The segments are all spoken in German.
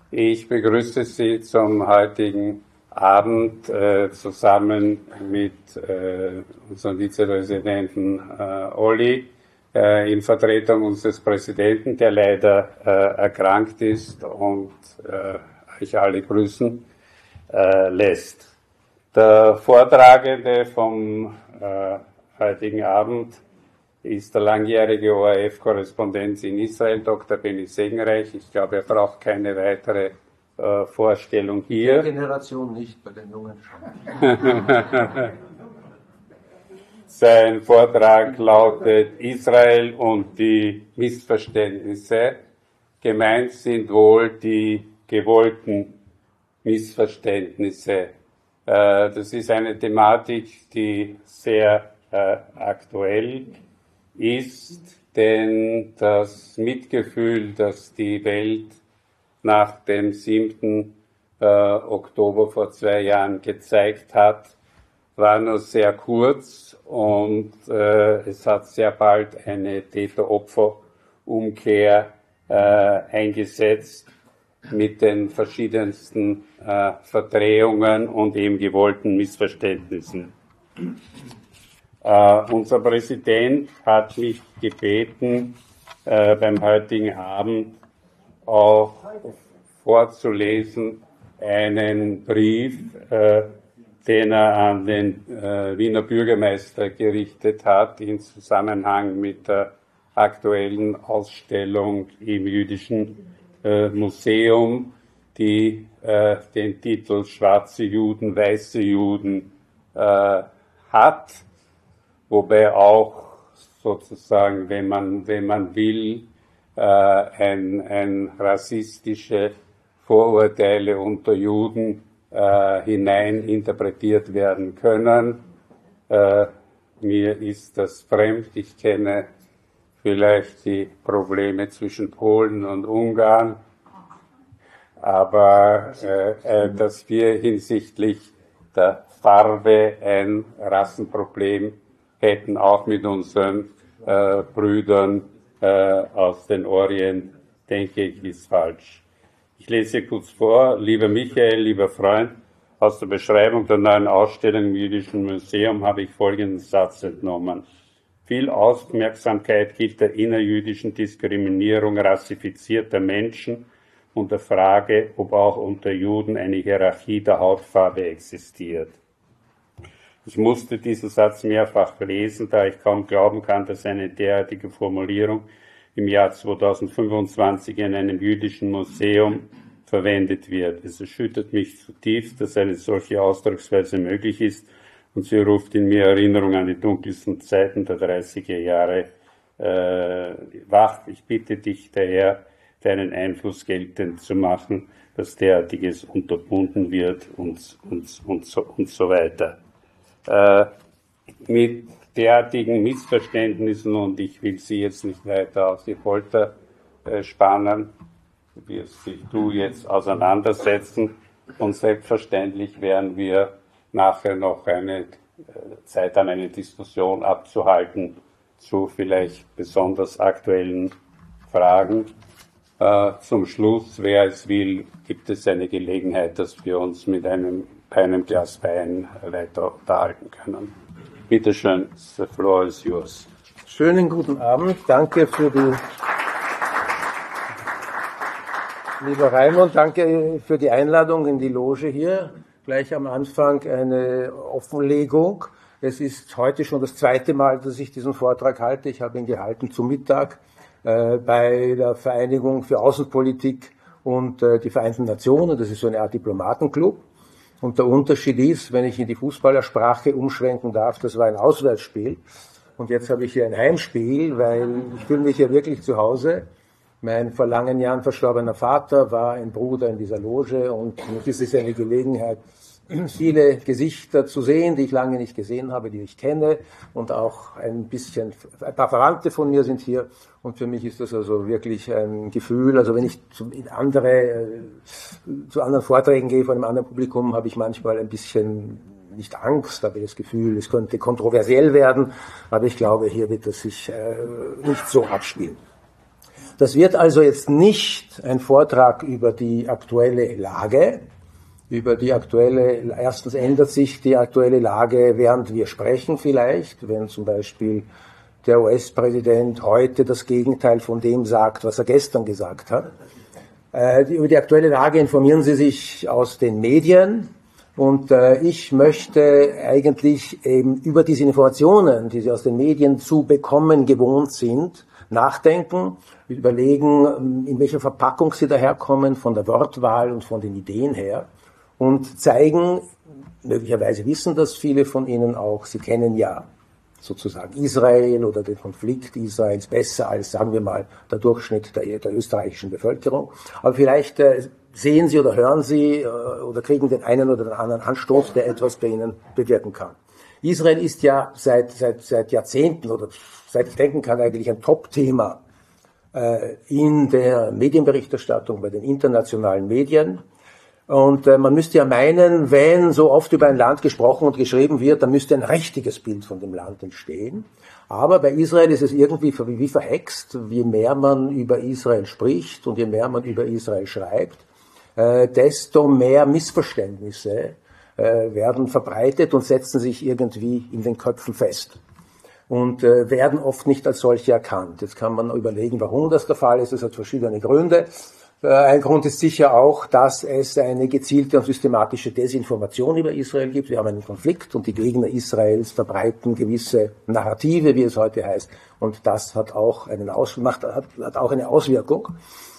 Ich begrüße Sie zum heutigen Abend zusammen mit unserem Vizepräsidenten Olli in Vertretung unseres Präsidenten, der leider erkrankt ist und euch alle grüßen lässt. Der Vortragende vom heutigen Abend ist der langjährige ORF-Korrespondent in Israel, Dr. Benny Segenreich. Ich glaube, er braucht keine weitere Vorstellung hier. Die Generation nicht, bei den Jungen schon. Sein Vortrag lautet Israel und die Missverständnisse. Gemeint sind wohl die gewollten Missverständnisse. Das ist eine Thematik, die sehr aktuell ist, denn das Mitgefühl, das die Welt nach dem 7. Oktober vor 2 Jahren gezeigt hat, war nur sehr kurz und es hat sehr bald eine Täter-Opfer-Umkehr eingesetzt mit den verschiedensten Verdrehungen und eben gewollten Missverständnissen. Unser Präsident hat mich gebeten, beim heutigen Abend auch vorzulesen einen Brief, den er an den Wiener Bürgermeister gerichtet hat in Zusammenhang mit der aktuellen Ausstellung im Jüdischen Museum, die den Titel Schwarze Juden, Weiße Juden hat, wobei auch sozusagen, wenn man will, ein rassistische Vorurteile unter Juden hinein interpretiert werden können. Mir ist das fremd. Ich kenne vielleicht die Probleme zwischen Polen und Ungarn, aber dass wir hinsichtlich der Farbe ein Rassenproblem hätten, auch mit unseren Brüdern aus dem Orient, denke ich, ist falsch. Ich lese kurz vor. Lieber Michael, lieber Freund, aus der Beschreibung der neuen Ausstellung im Jüdischen Museum habe ich folgenden Satz entnommen. Viel Aufmerksamkeit gilt der innerjüdischen Diskriminierung rassifizierter Menschen und der Frage, ob auch unter Juden eine Hierarchie der Hautfarbe existiert. Ich musste diesen Satz mehrfach lesen, da ich kaum glauben kann, dass eine derartige Formulierung im Jahr 2025 in einem jüdischen Museum verwendet wird. Es erschüttert mich zutiefst, dass eine solche Ausdrucksweise möglich ist, und sie ruft in mir Erinnerung an die dunkelsten Zeiten der 30er Jahre wach. Ich bitte dich daher, deinen Einfluss geltend zu machen, dass derartiges unterbunden wird und so weiter. Mit derartigen Missverständnissen, und ich will Sie jetzt nicht weiter auf die Folter spannen, wirst du jetzt auseinandersetzen, und selbstverständlich werden wir nachher noch eine Zeit haben, eine Diskussion abzuhalten zu vielleicht besonders aktuellen Fragen. Zum Schluss, wer es will, gibt es eine Gelegenheit, dass wir uns mit einem Glas Wein weiter unterhalten können. Bitte schön, the floor is yours. Schönen guten Abend. Danke für die, lieber Raimund, danke für die Einladung in die Loge hier. Gleich am Anfang eine Offenlegung. Es ist heute schon das 2. Mal, dass ich diesen Vortrag halte. Ich habe ihn gehalten zum Mittag bei der Vereinigung für Außenpolitik und die Vereinten Nationen. Das ist so eine Art Diplomatenclub. Und der Unterschied ist, wenn ich in die Fußballersprache umschwenken darf, das war ein Auswärtsspiel. Und jetzt habe ich hier ein Heimspiel, weil ich fühle mich hier wirklich zu Hause. Mein vor langen Jahren verstorbener Vater war ein Bruder in dieser Loge, und es ist eine Gelegenheit, viele Gesichter zu sehen, die ich lange nicht gesehen habe, die ich kenne, und auch ein paar Verwandte von mir sind hier, und für mich ist das also wirklich ein Gefühl. Also wenn ich zu anderen Vorträgen gehe von einem anderen Publikum, habe ich manchmal ein bisschen, nicht Angst, aber das Gefühl, es könnte kontroversiell werden, aber ich glaube, hier wird es sich nicht so abspielen. Das wird also jetzt nicht ein Vortrag über die aktuelle Lage, erstens ändert sich die aktuelle Lage, während wir sprechen vielleicht, wenn zum Beispiel der US-Präsident heute das Gegenteil von dem sagt, was er gestern gesagt hat. Über die aktuelle Lage informieren Sie sich aus den Medien. Und ich möchte eigentlich eben über diese Informationen, die Sie aus den Medien zu bekommen gewohnt sind, nachdenken, überlegen, in welcher Verpackung sie daherkommen, von der Wortwahl und von den Ideen her, und zeigen, möglicherweise wissen das viele von Ihnen auch, Sie kennen ja sozusagen Israel oder den Konflikt Israels besser als, sagen wir mal, der Durchschnitt der österreichischen Bevölkerung. Aber vielleicht sehen Sie oder hören Sie oder kriegen den einen oder den anderen Anstoß, der etwas bei Ihnen bewirken kann. Israel ist ja seit Jahrzehnten oder seit ich denken kann eigentlich ein Top-Thema in der Medienberichterstattung bei den internationalen Medien. Und man müsste ja meinen, wenn so oft über ein Land gesprochen und geschrieben wird, dann müsste ein richtiges Bild von dem Land entstehen. Aber bei Israel ist es irgendwie wie verhext, je mehr man über Israel spricht und je mehr man über Israel schreibt, desto mehr Missverständnisse werden verbreitet und setzen sich irgendwie in den Köpfen fest und werden oft nicht als solche erkannt. Jetzt kann man überlegen, warum das der Fall ist. Das hat verschiedene Gründe. Ein Grund ist sicher auch, dass es eine gezielte und systematische Desinformation über Israel gibt. Wir haben einen Konflikt und die Gegner Israels verbreiten gewisse Narrative, wie es heute heißt. Und das hat auch eine Auswirkung.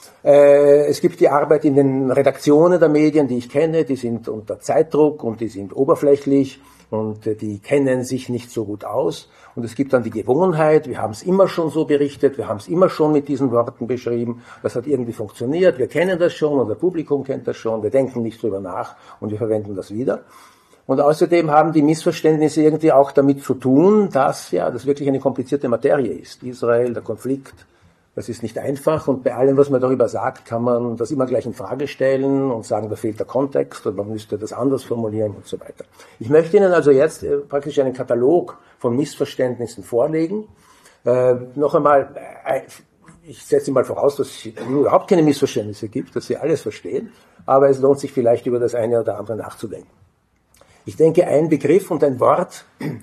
Es gibt die Arbeit in den Redaktionen der Medien, die ich kenne, die sind unter Zeitdruck und die sind oberflächlich und die kennen sich nicht so gut aus. Und es gibt dann die Gewohnheit, wir haben es immer schon so berichtet, wir haben es immer schon mit diesen Worten beschrieben, das hat irgendwie funktioniert, wir kennen das schon und das Publikum kennt das schon, wir denken nicht drüber nach und wir verwenden das wieder. Und außerdem haben die Missverständnisse irgendwie auch damit zu tun, dass das wirklich eine komplizierte Materie ist. Israel, der Konflikt, das ist nicht einfach und bei allem, was man darüber sagt, kann man das immer gleich in Frage stellen und sagen, da fehlt der Kontext und man müsste das anders formulieren und so weiter. Ich möchte Ihnen also jetzt praktisch einen Katalog von Missverständnissen vorlegen. Noch einmal, ich setze mal voraus, dass es überhaupt keine Missverständnisse gibt, dass Sie alles verstehen, aber es lohnt sich vielleicht über das eine oder andere nachzudenken. Ich denke, ein Begriff und ein Wort,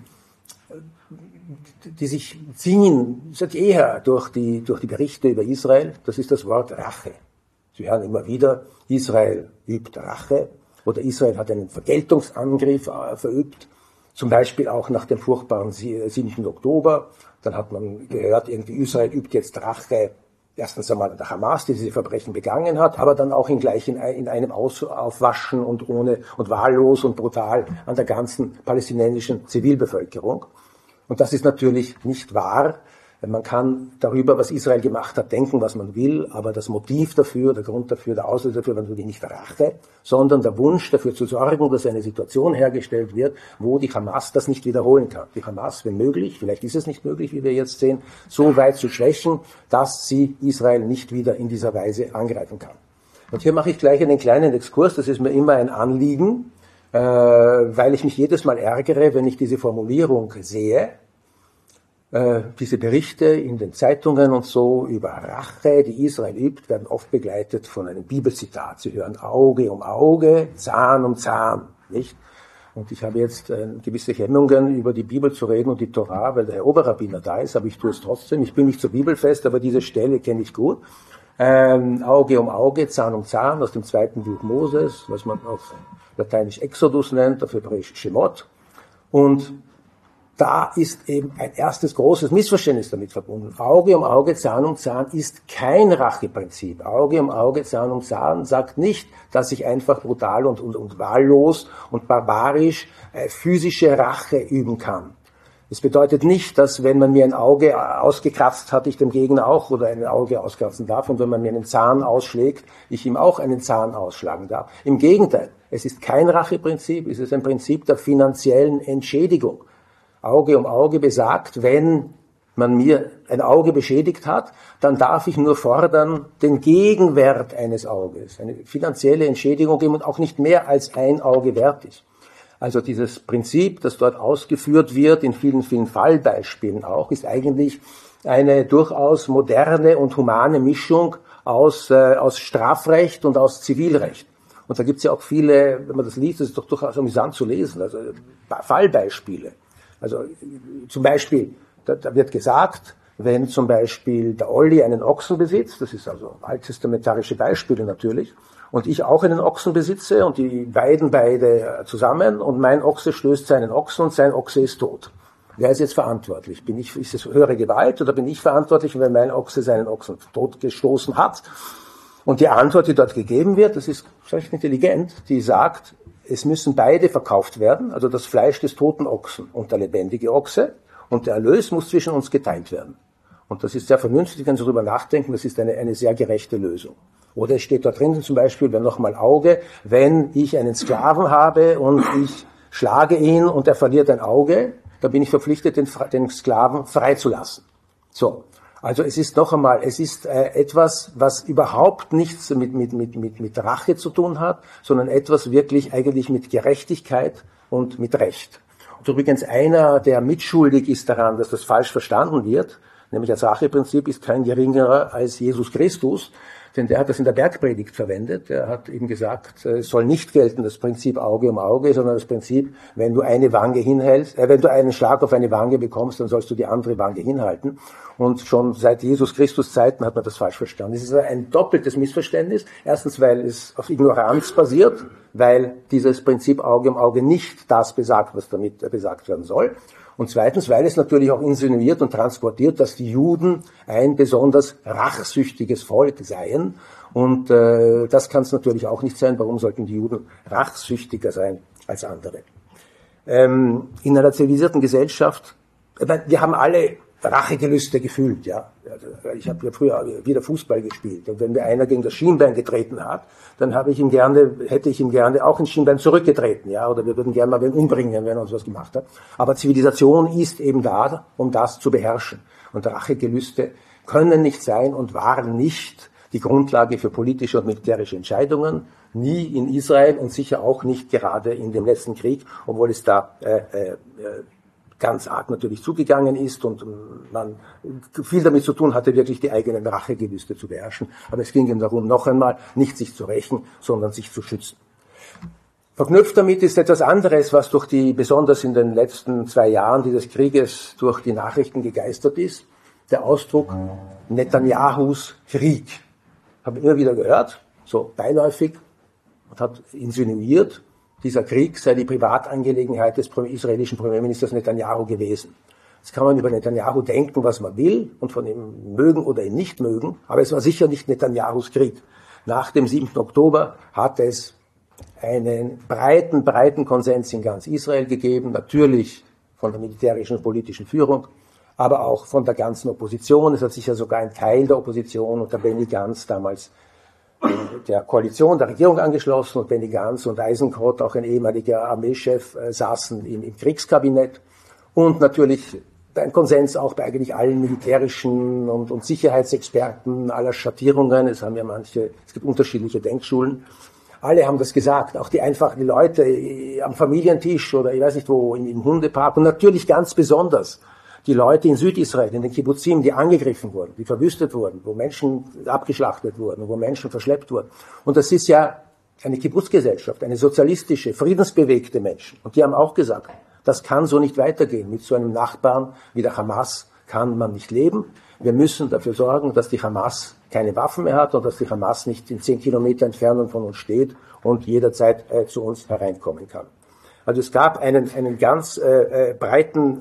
die sich ziehen seit jeher durch die Berichte über Israel, das ist das Wort Rache. Sie hören immer wieder, Israel übt Rache oder Israel hat einen Vergeltungsangriff verübt, zum Beispiel auch nach dem furchtbaren 7. Oktober. Dann hat man gehört, irgendwie Israel übt jetzt Rache, erstens einmal an der Hamas, die diese Verbrechen begangen hat, aber dann auch in einem Aufwaschen und wahllos und brutal an der ganzen palästinensischen Zivilbevölkerung. Und das ist natürlich nicht wahr. Man kann darüber, was Israel gemacht hat, denken, was man will, aber das Motiv dafür, der Grund dafür, der Auslöser dafür war natürlich nicht Rache, sondern der Wunsch dafür zu sorgen, dass eine Situation hergestellt wird, wo die Hamas das nicht wiederholen kann. Die Hamas, wenn möglich, vielleicht ist es nicht möglich, wie wir jetzt sehen, so weit zu schwächen, dass sie Israel nicht wieder in dieser Weise angreifen kann. Und hier mache ich gleich einen kleinen Exkurs, das ist mir immer ein Anliegen, weil ich mich jedes Mal ärgere, wenn ich diese Formulierung sehe, diese Berichte in den Zeitungen und so über Rache, die Israel übt, werden oft begleitet von einem Bibelzitat. Sie hören Auge um Auge, Zahn um Zahn, nicht? Und ich habe jetzt gewisse Hemmungen, über die Bibel zu reden und die Torah, weil der Herr Oberrabbiner da ist, aber ich tue es trotzdem. Ich bin nicht so bibelfest, aber diese Stelle kenne ich gut. Auge um Auge, Zahn um Zahn aus dem 2. Buch Moses, was man auf Lateinisch Exodus nennt, auf Hebräisch Shemot. Und da ist eben ein erstes großes Missverständnis damit verbunden. Auge um Auge, Zahn um Zahn ist kein Racheprinzip. Auge um Auge, Zahn um Zahn sagt nicht, dass ich einfach brutal und wahllos und barbarisch physische Rache üben kann. Es bedeutet nicht, dass wenn man mir ein Auge ausgekratzt hat, ich dem Gegner auch oder ein Auge auskratzen darf und wenn man mir einen Zahn ausschlägt, ich ihm auch einen Zahn ausschlagen darf. Im Gegenteil, es ist kein Racheprinzip, es ist ein Prinzip der finanziellen Entschädigung. Auge um Auge besagt, wenn man mir ein Auge beschädigt hat, dann darf ich nur fordern den Gegenwert eines Auges, eine finanzielle Entschädigung geben und auch nicht mehr als ein Auge wert ist. Also dieses Prinzip, das dort ausgeführt wird, in vielen, vielen Fallbeispielen auch, ist eigentlich eine durchaus moderne und humane Mischung aus Strafrecht und aus Zivilrecht. Und da gibt's ja auch viele, wenn man das liest, das ist doch durchaus amüsant zu lesen, also Fallbeispiele. Also zum Beispiel, da wird gesagt, wenn zum Beispiel der Olli einen Ochsen besitzt, das ist also alttestamentarische Beispiele natürlich, und ich auch einen Ochsen besitze und die weiden beide zusammen und mein Ochse stößt seinen Ochsen und sein Ochse ist tot. Wer ist jetzt verantwortlich? Ist es höhere Gewalt oder bin ich verantwortlich, wenn mein Ochse seinen Ochsen totgestoßen hat? Und die Antwort, die dort gegeben wird, das ist recht intelligent, die sagt, es müssen beide verkauft werden, also das Fleisch des toten Ochsen und der lebendige Ochse, und der Erlös muss zwischen uns geteilt werden. Und das ist sehr vernünftig, wenn Sie darüber nachdenken, das ist eine sehr gerechte Lösung. Oder es steht dort drin zum Beispiel, wenn nochmal Auge, wenn ich einen Sklaven habe und ich schlage ihn und er verliert ein Auge, dann bin ich verpflichtet, den Sklaven freizulassen. So. Also es ist noch einmal, es ist etwas, was überhaupt nichts mit Rache zu tun hat, sondern etwas wirklich eigentlich mit Gerechtigkeit und mit Recht. Und übrigens einer, der mitschuldig ist daran, dass das falsch verstanden wird, nämlich das Racheprinzip ist kein geringerer als Jesus Christus, denn der hat das in der Bergpredigt verwendet. Er hat eben gesagt, es soll nicht gelten das Prinzip Auge um Auge, sondern das Prinzip, wenn du eine Wange hinhältst, wenn du einen Schlag auf eine Wange bekommst, dann sollst du die andere Wange hinhalten. Und schon seit Jesus Christus Zeiten hat man das falsch verstanden. Es ist ein doppeltes Missverständnis. Erstens, weil es auf Ignoranz basiert, weil dieses Prinzip Auge um Auge nicht das besagt, was damit besagt werden soll. Und zweitens, weil es natürlich auch insinuiert und transportiert, dass die Juden ein besonders rachsüchtiges Volk seien. Und das kann es natürlich auch nicht sein. Warum sollten die Juden rachsüchtiger sein als andere? In einer zivilisierten Gesellschaft, wir haben alle Rachegelüste gefühlt, ja. Ich habe ja früher wieder Fußball gespielt. Und wenn mir einer gegen das Schienbein getreten hat, dann hätte ich ihm gerne auch ins Schienbein zurückgetreten, ja. Oder wir würden gerne mal wen umbringen, wenn er uns was gemacht hat. Aber Zivilisation ist eben da, um das zu beherrschen. Und Rachegelüste können nicht sein und waren nicht die Grundlage für politische und militärische Entscheidungen. Nie in Israel und sicher auch nicht gerade in dem letzten Krieg, obwohl es da ganz arg natürlich zugegangen ist und man viel damit zu tun hatte, wirklich die eigenen Rachegelüste zu beherrschen. Aber es ging ihm darum, noch einmal, nicht sich zu rächen, sondern sich zu schützen. Verknüpft damit ist etwas anderes, was besonders in den letzten 2 Jahren dieses Krieges durch die Nachrichten gegeistert ist, der Ausdruck Netanyahus Krieg. Habe immer wieder gehört, so beiläufig, und hat insinuiert, dieser Krieg sei die Privatangelegenheit des israelischen Premierministers Netanyahu gewesen. Jetzt kann man über Netanyahu denken, was man will und von ihm mögen oder ihn nicht mögen, aber es war sicher nicht Netanyahus Krieg. Nach dem 7. Oktober hat es einen breiten Konsens in ganz Israel gegeben, natürlich von der militärischen und politischen Führung, aber auch von der ganzen Opposition. Es hat sich ja sogar ein Teil der Opposition unter Benny Gantz damals der Koalition, der Regierung angeschlossen, und Benny Gantz und Eisenkot, auch ein ehemaliger Armeechef, saßen im Kriegskabinett, und natürlich ein Konsens auch bei eigentlich allen militärischen und Sicherheitsexperten aller Schattierungen. Es gibt unterschiedliche Denkschulen. Alle haben das gesagt, auch die einfachen Leute am Familientisch oder ich weiß nicht wo, im Hundepark, und natürlich ganz besonders die Leute in Südisrael, in den Kibbutzim, die angegriffen wurden, die verwüstet wurden, wo Menschen abgeschlachtet wurden, wo Menschen verschleppt wurden. Und das ist ja eine Kibbutzgesellschaft, eine sozialistische, friedensbewegte Menschen. Und die haben auch gesagt, das kann so nicht weitergehen. Mit so einem Nachbarn wie der Hamas kann man nicht leben. Wir müssen dafür sorgen, dass die Hamas keine Waffen mehr hat und dass die Hamas nicht in 10 Kilometer Entfernung von uns steht und jederzeit zu uns hereinkommen kann. Also es gab einen ganz breiten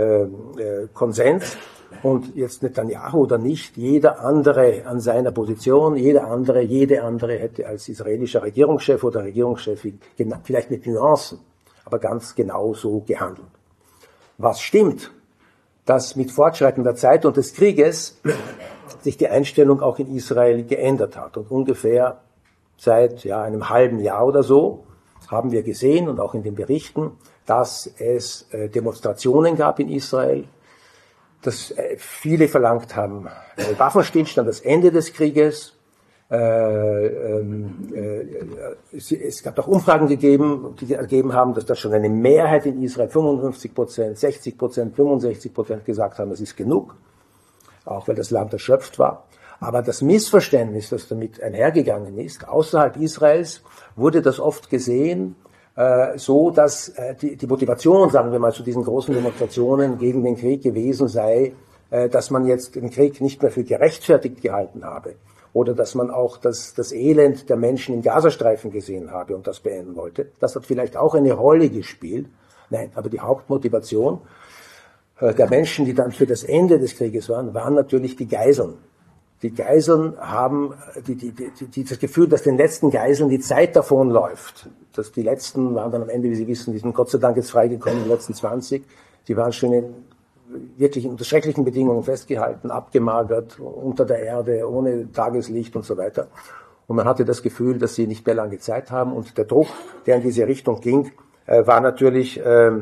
Konsens, und jetzt Netanyahu oder nicht, jeder andere an seiner Position, jede andere hätte als israelischer Regierungschef oder Regierungschefin, vielleicht mit Nuancen, aber ganz genau so gehandelt. Was stimmt, dass mit Fortschreiten der Zeit und des Krieges sich die Einstellung auch in Israel geändert hat, und ungefähr seit einem halben Jahr oder so haben wir gesehen, und auch in den Berichten, dass es Demonstrationen gab in Israel, dass viele verlangt haben, Waffenstillstand, das Ende des Krieges. Es gab auch Umfragen gegeben, die ergeben haben, dass das schon eine Mehrheit in Israel, 55%, 60%, 65% gesagt haben, das ist genug. auch weil das Land erschöpft war. Aber das Missverständnis, das damit einhergegangen ist, außerhalb Israels wurde das oft gesehen, so dass die Motivation, sagen wir mal, zu diesen großen Demonstrationen gegen den Krieg gewesen sei, dass man jetzt den Krieg nicht mehr für gerechtfertigt gehalten habe oder dass man auch das Elend der Menschen im Gazastreifen gesehen habe und das beenden wollte. Das hat vielleicht auch eine Rolle gespielt. Nein, aber die Hauptmotivation der Menschen, die dann für das Ende des Krieges waren natürlich die Geiseln. Die Geiseln haben das Gefühl, dass den letzten Geiseln die Zeit davonläuft. Dass die letzten waren dann am Ende, wie Sie wissen, die sind Gott sei Dank jetzt freigekommen, die letzten 20. Die waren schon wirklich unter schrecklichen Bedingungen festgehalten, abgemagert, unter der Erde, ohne Tageslicht und so weiter. Und man hatte das Gefühl, dass sie nicht mehr lange Zeit haben. Und der Druck, der in diese Richtung ging, war natürlich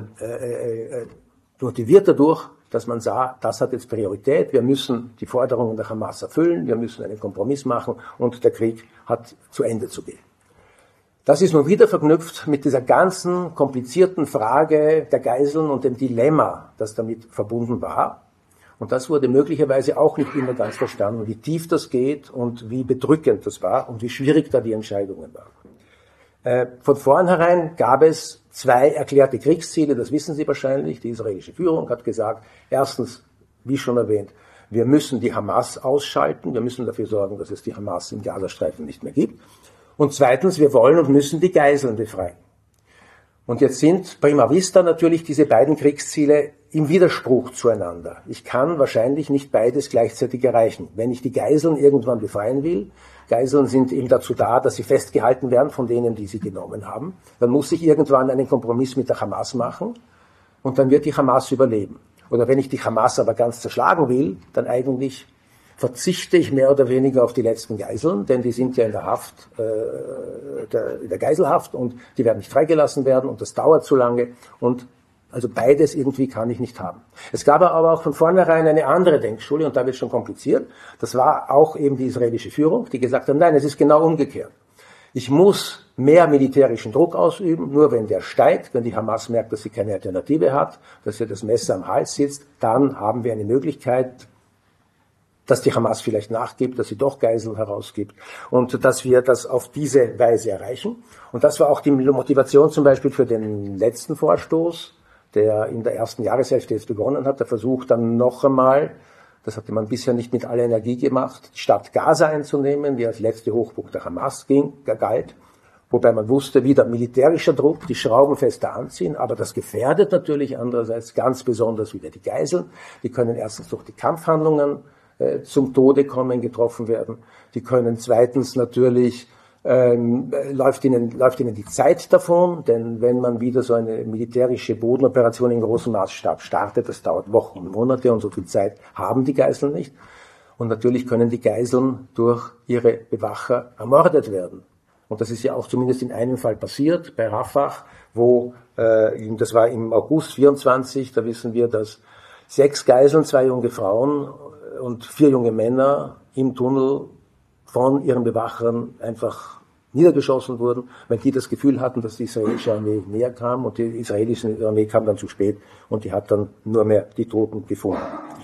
motiviert dadurch, dass man sah, das hat jetzt Priorität, wir müssen die Forderungen der Hamas erfüllen, wir müssen einen Kompromiss machen und der Krieg hat zu Ende zu gehen. Das ist nun wieder verknüpft mit dieser ganzen komplizierten Frage der Geiseln und dem Dilemma, das damit verbunden war. Und das wurde möglicherweise auch nicht immer ganz verstanden, wie tief das geht und wie bedrückend das war und wie schwierig da die Entscheidungen waren. Von vornherein gab es zwei erklärte Kriegsziele, das wissen Sie wahrscheinlich. Die israelische Führung hat gesagt, erstens, wie schon erwähnt, wir müssen die Hamas ausschalten, wir müssen dafür sorgen, dass es die Hamas im Gazastreifen nicht mehr gibt. Und zweitens, wir wollen und müssen die Geiseln befreien. Und jetzt sind prima vista natürlich diese beiden Kriegsziele im Widerspruch zueinander. Ich kann wahrscheinlich nicht beides gleichzeitig erreichen. Wenn ich die Geiseln irgendwann befreien will, Geiseln sind eben dazu da, dass sie festgehalten werden von denen, die sie genommen haben, dann muss ich irgendwann einen Kompromiss mit der Hamas machen und dann wird die Hamas überleben. Oder wenn ich die Hamas aber ganz zerschlagen will, dann eigentlich verzichte ich mehr oder weniger auf die letzten Geiseln, denn die sind ja in der Haft, in der Geiselhaft und die werden nicht freigelassen werden und das dauert zu lange und also beides irgendwie kann ich nicht haben. Es gab aber auch von vornherein eine andere Denkschule und da wird es schon kompliziert. Das war auch eben die israelische Führung, die gesagt hat, nein, es ist genau umgekehrt. Ich muss mehr militärischen Druck ausüben, nur wenn der steigt, wenn die Hamas merkt, dass sie keine Alternative hat, dass ihr das Messer am Hals sitzt, dann haben wir eine Möglichkeit, dass die Hamas vielleicht nachgibt, dass sie doch Geiseln herausgibt und dass wir das auf diese Weise erreichen. Und das war auch die Motivation zum Beispiel für den letzten Vorstoß, der in der ersten Jahreshälfte jetzt begonnen hat. Der Versuch dann noch einmal, das hatte man bisher nicht mit aller Energie gemacht, die Stadt Gaza einzunehmen, die als letzte Hochburg der Hamas galt. Wobei man wusste, wieder militärischer Druck, die Schrauben fester anziehen, aber das gefährdet natürlich andererseits ganz besonders wieder die Geiseln. Die können erstens durch die Kampfhandlungen zum Tode kommen, getroffen werden. Die können zweitens natürlich, läuft ihnen die Zeit davon, denn wenn man wieder so eine militärische Bodenoperation in großem Maßstab startet, das dauert Wochen und Monate und so viel Zeit haben die Geiseln nicht. Und natürlich können die Geiseln durch ihre Bewacher ermordet werden. Und das ist ja auch zumindest in einem Fall passiert, bei Rafah, wo, das war im August 24, da wissen wir, dass 6 Geiseln, 2 junge Frauen und 4 junge Männer im Tunnel von ihren Bewachern einfach niedergeschossen wurden, weil die das Gefühl hatten, dass die israelische Armee näher kam und die israelische Armee kam dann zu spät und die hat dann nur mehr die Toten gefunden.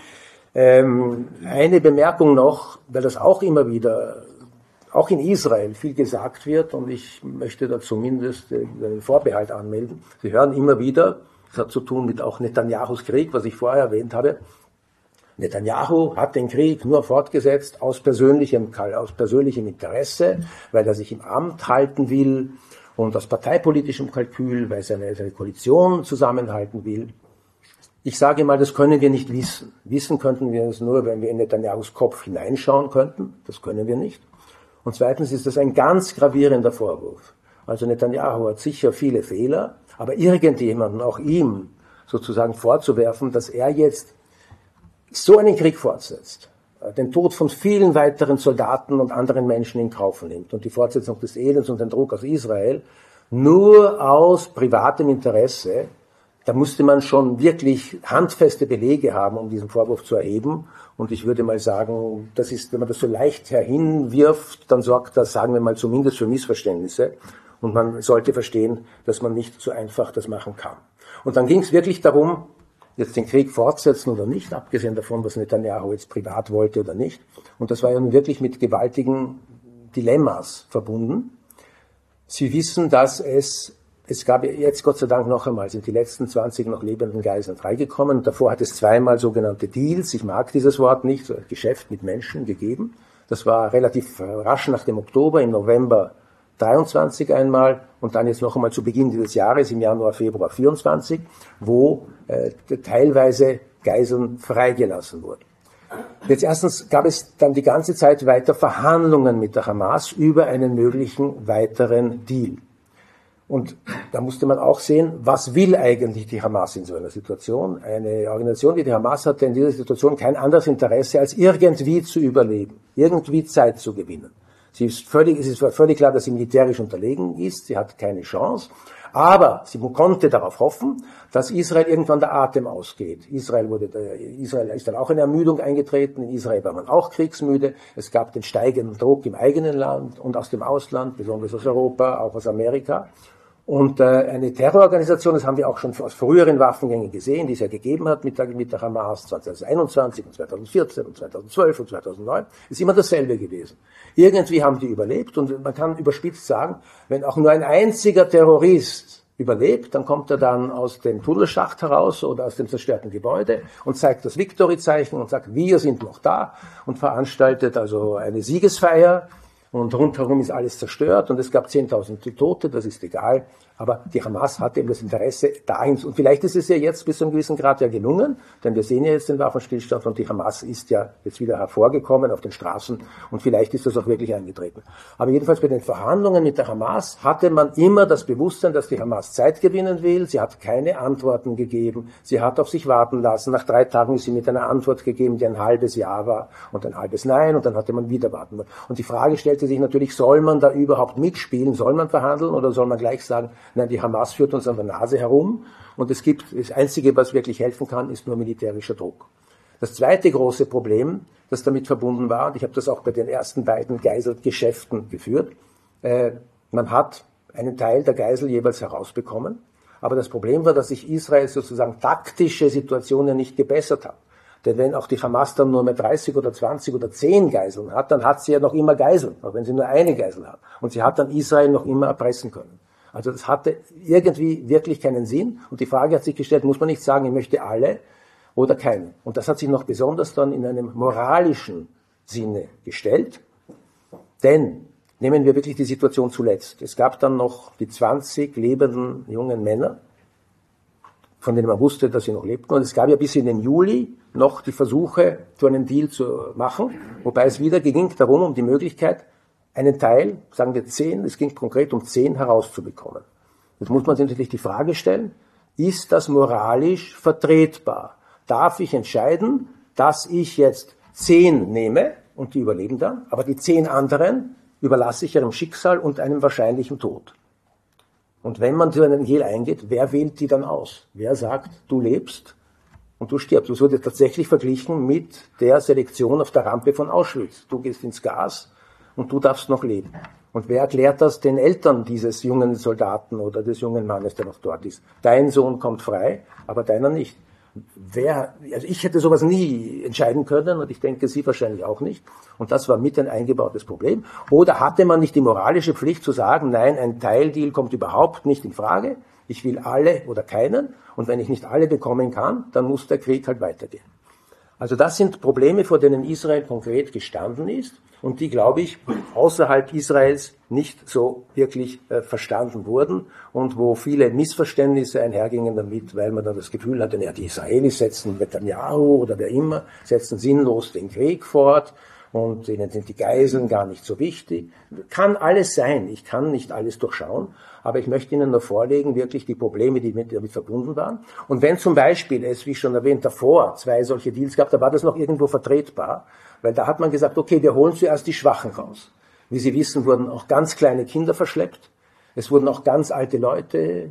Eine Bemerkung noch, weil das auch immer wieder, auch in Israel viel gesagt wird und ich möchte da zumindest einen Vorbehalt anmelden. Sie hören immer wieder, das hat zu tun mit auch Netanyahus Krieg, was ich vorher erwähnt habe. Netanyahu hat den Krieg nur fortgesetzt aus persönlichem Interesse, weil er sich im Amt halten will und aus parteipolitischem Kalkül, weil er seine Koalition zusammenhalten will. Ich sage mal, das können wir nicht wissen. Wissen könnten wir es nur, wenn wir in Netanyahus Kopf hineinschauen könnten. Das können wir nicht. Und zweitens ist das ein ganz gravierender Vorwurf. Also Netanyahu hat sicher viele Fehler, aber irgendjemanden, auch ihm, sozusagen vorzuwerfen, dass er jetzt so einen Krieg fortsetzt, den Tod von vielen weiteren Soldaten und anderen Menschen in Kauf nimmt und die Fortsetzung des Elends und den Druck aus Israel nur aus privatem Interesse, da musste man schon wirklich handfeste Belege haben, um diesen Vorwurf zu erheben. Und ich würde mal sagen, das ist, wenn man das so leicht herhinwirft, dann sorgt das, sagen wir mal, zumindest für Missverständnisse. Und man sollte verstehen, dass man nicht so einfach das machen kann. Und dann ging es wirklich darum, jetzt den Krieg fortsetzen oder nicht, abgesehen davon, was Netanyahu jetzt privat wollte oder nicht. Und das war ja nun wirklich mit gewaltigen Dilemmas verbunden. Sie wissen, dass es gab jetzt Gott sei Dank noch einmal, sind die letzten 20 noch lebenden Geiseln freigekommen. Davor hat es zweimal sogenannte Deals, ich mag dieses Wort nicht, so Geschäft mit Menschen gegeben. Das war relativ rasch nach dem Oktober, im November 23 einmal und dann jetzt noch einmal zu Beginn dieses Jahres, im Januar, Februar 24, wo teilweise Geiseln freigelassen wurden. Jetzt erstens gab es dann die ganze Zeit weiter Verhandlungen mit der Hamas über einen möglichen weiteren Deal. Und da musste man auch sehen, was will eigentlich die Hamas in so einer Situation? Eine Organisation wie die Hamas hatte in dieser Situation kein anderes Interesse, als irgendwie zu überleben, irgendwie Zeit zu gewinnen. Es ist völlig klar, dass sie militärisch unterlegen ist, sie hat keine Chance, aber sie konnte darauf hoffen, dass Israel irgendwann der Atem ausgeht. Israel ist dann auch in Ermüdung eingetreten, in Israel war man auch kriegsmüde, es gab den steigenden Druck im eigenen Land und aus dem Ausland, besonders aus Europa, auch aus Amerika. Und eine Terrororganisation, das haben wir auch schon aus früheren Waffengängen gesehen, die es ja gegeben hat mit der Hamas 2021 und 2014 und 2012 und 2009, ist immer dasselbe gewesen. Irgendwie haben die überlebt und man kann überspitzt sagen, wenn auch nur ein einziger Terrorist überlebt, dann kommt er dann aus dem Tunnelschacht heraus oder aus dem zerstörten Gebäude und zeigt das Victory-Zeichen und sagt, wir sind noch da und veranstaltet also eine Siegesfeier. Und rundherum ist alles zerstört und es gab 10.000 Tote, das ist egal. Aber die Hamas hatte eben das Interesse dahin. Und vielleicht ist es ja jetzt bis zu einem gewissen Grad ja gelungen, denn wir sehen ja jetzt den Waffenstillstand und die Hamas ist ja jetzt wieder hervorgekommen auf den Straßen und vielleicht ist das auch wirklich eingetreten. Aber jedenfalls bei den Verhandlungen mit der Hamas hatte man immer das Bewusstsein, dass die Hamas Zeit gewinnen will. Sie hat keine Antworten gegeben. Sie hat auf sich warten lassen. Nach 3 Tagen ist sie mit einer Antwort gegeben, die ein halbes Ja war und ein halbes Nein und dann hatte man wieder warten. Und die Frage stellte sich natürlich, soll man da überhaupt mitspielen? Soll man verhandeln oder soll man gleich sagen, nein, die Hamas führt uns an der Nase herum und das Einzige, was wirklich helfen kann, ist nur militärischer Druck. Das zweite große Problem, das damit verbunden war, und ich habe das auch bei den ersten beiden Geiselgeschäften geführt, man hat einen Teil der Geisel jeweils herausbekommen, aber das Problem war, dass sich Israel sozusagen taktische Situationen nicht gebessert hat. Denn wenn auch die Hamas dann nur mehr 30 oder 20 oder 10 Geiseln hat, dann hat sie ja noch immer Geiseln, auch wenn sie nur eine Geisel hat. Und sie hat dann Israel noch immer erpressen können. Also das hatte irgendwie wirklich keinen Sinn. Und die Frage hat sich gestellt, muss man nicht sagen, ich möchte alle oder keinen. Und das hat sich noch besonders dann in einem moralischen Sinne gestellt. Denn nehmen wir wirklich die Situation zuletzt. Es gab dann noch die 20 lebenden jungen Männer, von denen man wusste, dass sie noch lebten. Und es gab ja bis in den Juli noch die Versuche, zu einem Deal zu machen, wobei es wieder ging darum, um die Möglichkeit, einen Teil, sagen wir 10, es ging konkret um 10 herauszubekommen. Jetzt muss man sich natürlich die Frage stellen, ist das moralisch vertretbar? Darf ich entscheiden, dass ich jetzt 10 nehme und die überleben dann, aber die 10 anderen überlasse ich ihrem Schicksal und einem wahrscheinlichen Tod? Und wenn man zu einem Deal eingeht, wer wählt die dann aus? Wer sagt, du lebst und du stirbst? Das wurde tatsächlich verglichen mit der Selektion auf der Rampe von Auschwitz. Du gehst ins Gas und du darfst noch leben. Und wer erklärt das den Eltern dieses jungen Soldaten oder des jungen Mannes, der noch dort ist? Dein Sohn kommt frei, aber deiner nicht. Also ich hätte sowas nie entscheiden können und ich denke, Sie wahrscheinlich auch nicht. Und das war mit ein eingebautes Problem. Oder hatte man nicht die moralische Pflicht zu sagen, nein, ein Teildeal kommt überhaupt nicht in Frage. Ich will alle oder keinen. Und wenn ich nicht alle bekommen kann, dann muss der Krieg halt weitergehen. Also das sind Probleme, vor denen Israel konkret gestanden ist und die, glaube ich, außerhalb Israels nicht so wirklich verstanden wurden und wo viele Missverständnisse einhergingen damit, weil man dann das Gefühl hatte, ja, die Israelis setzen Netanyahu oder wer immer, setzen sinnlos den Krieg fort und ihnen sind die Geiseln gar nicht so wichtig. Kann alles sein, ich kann nicht alles durchschauen, aber ich möchte Ihnen nur vorlegen, wirklich die Probleme, die damit verbunden waren. Und wenn zum Beispiel es, wie schon erwähnt, davor 2 solche Deals gab, da war das noch irgendwo vertretbar, weil da hat man gesagt, okay, wir holen zuerst die Schwachen raus. Wie Sie wissen, wurden auch ganz kleine Kinder verschleppt. Es wurden auch ganz alte Leute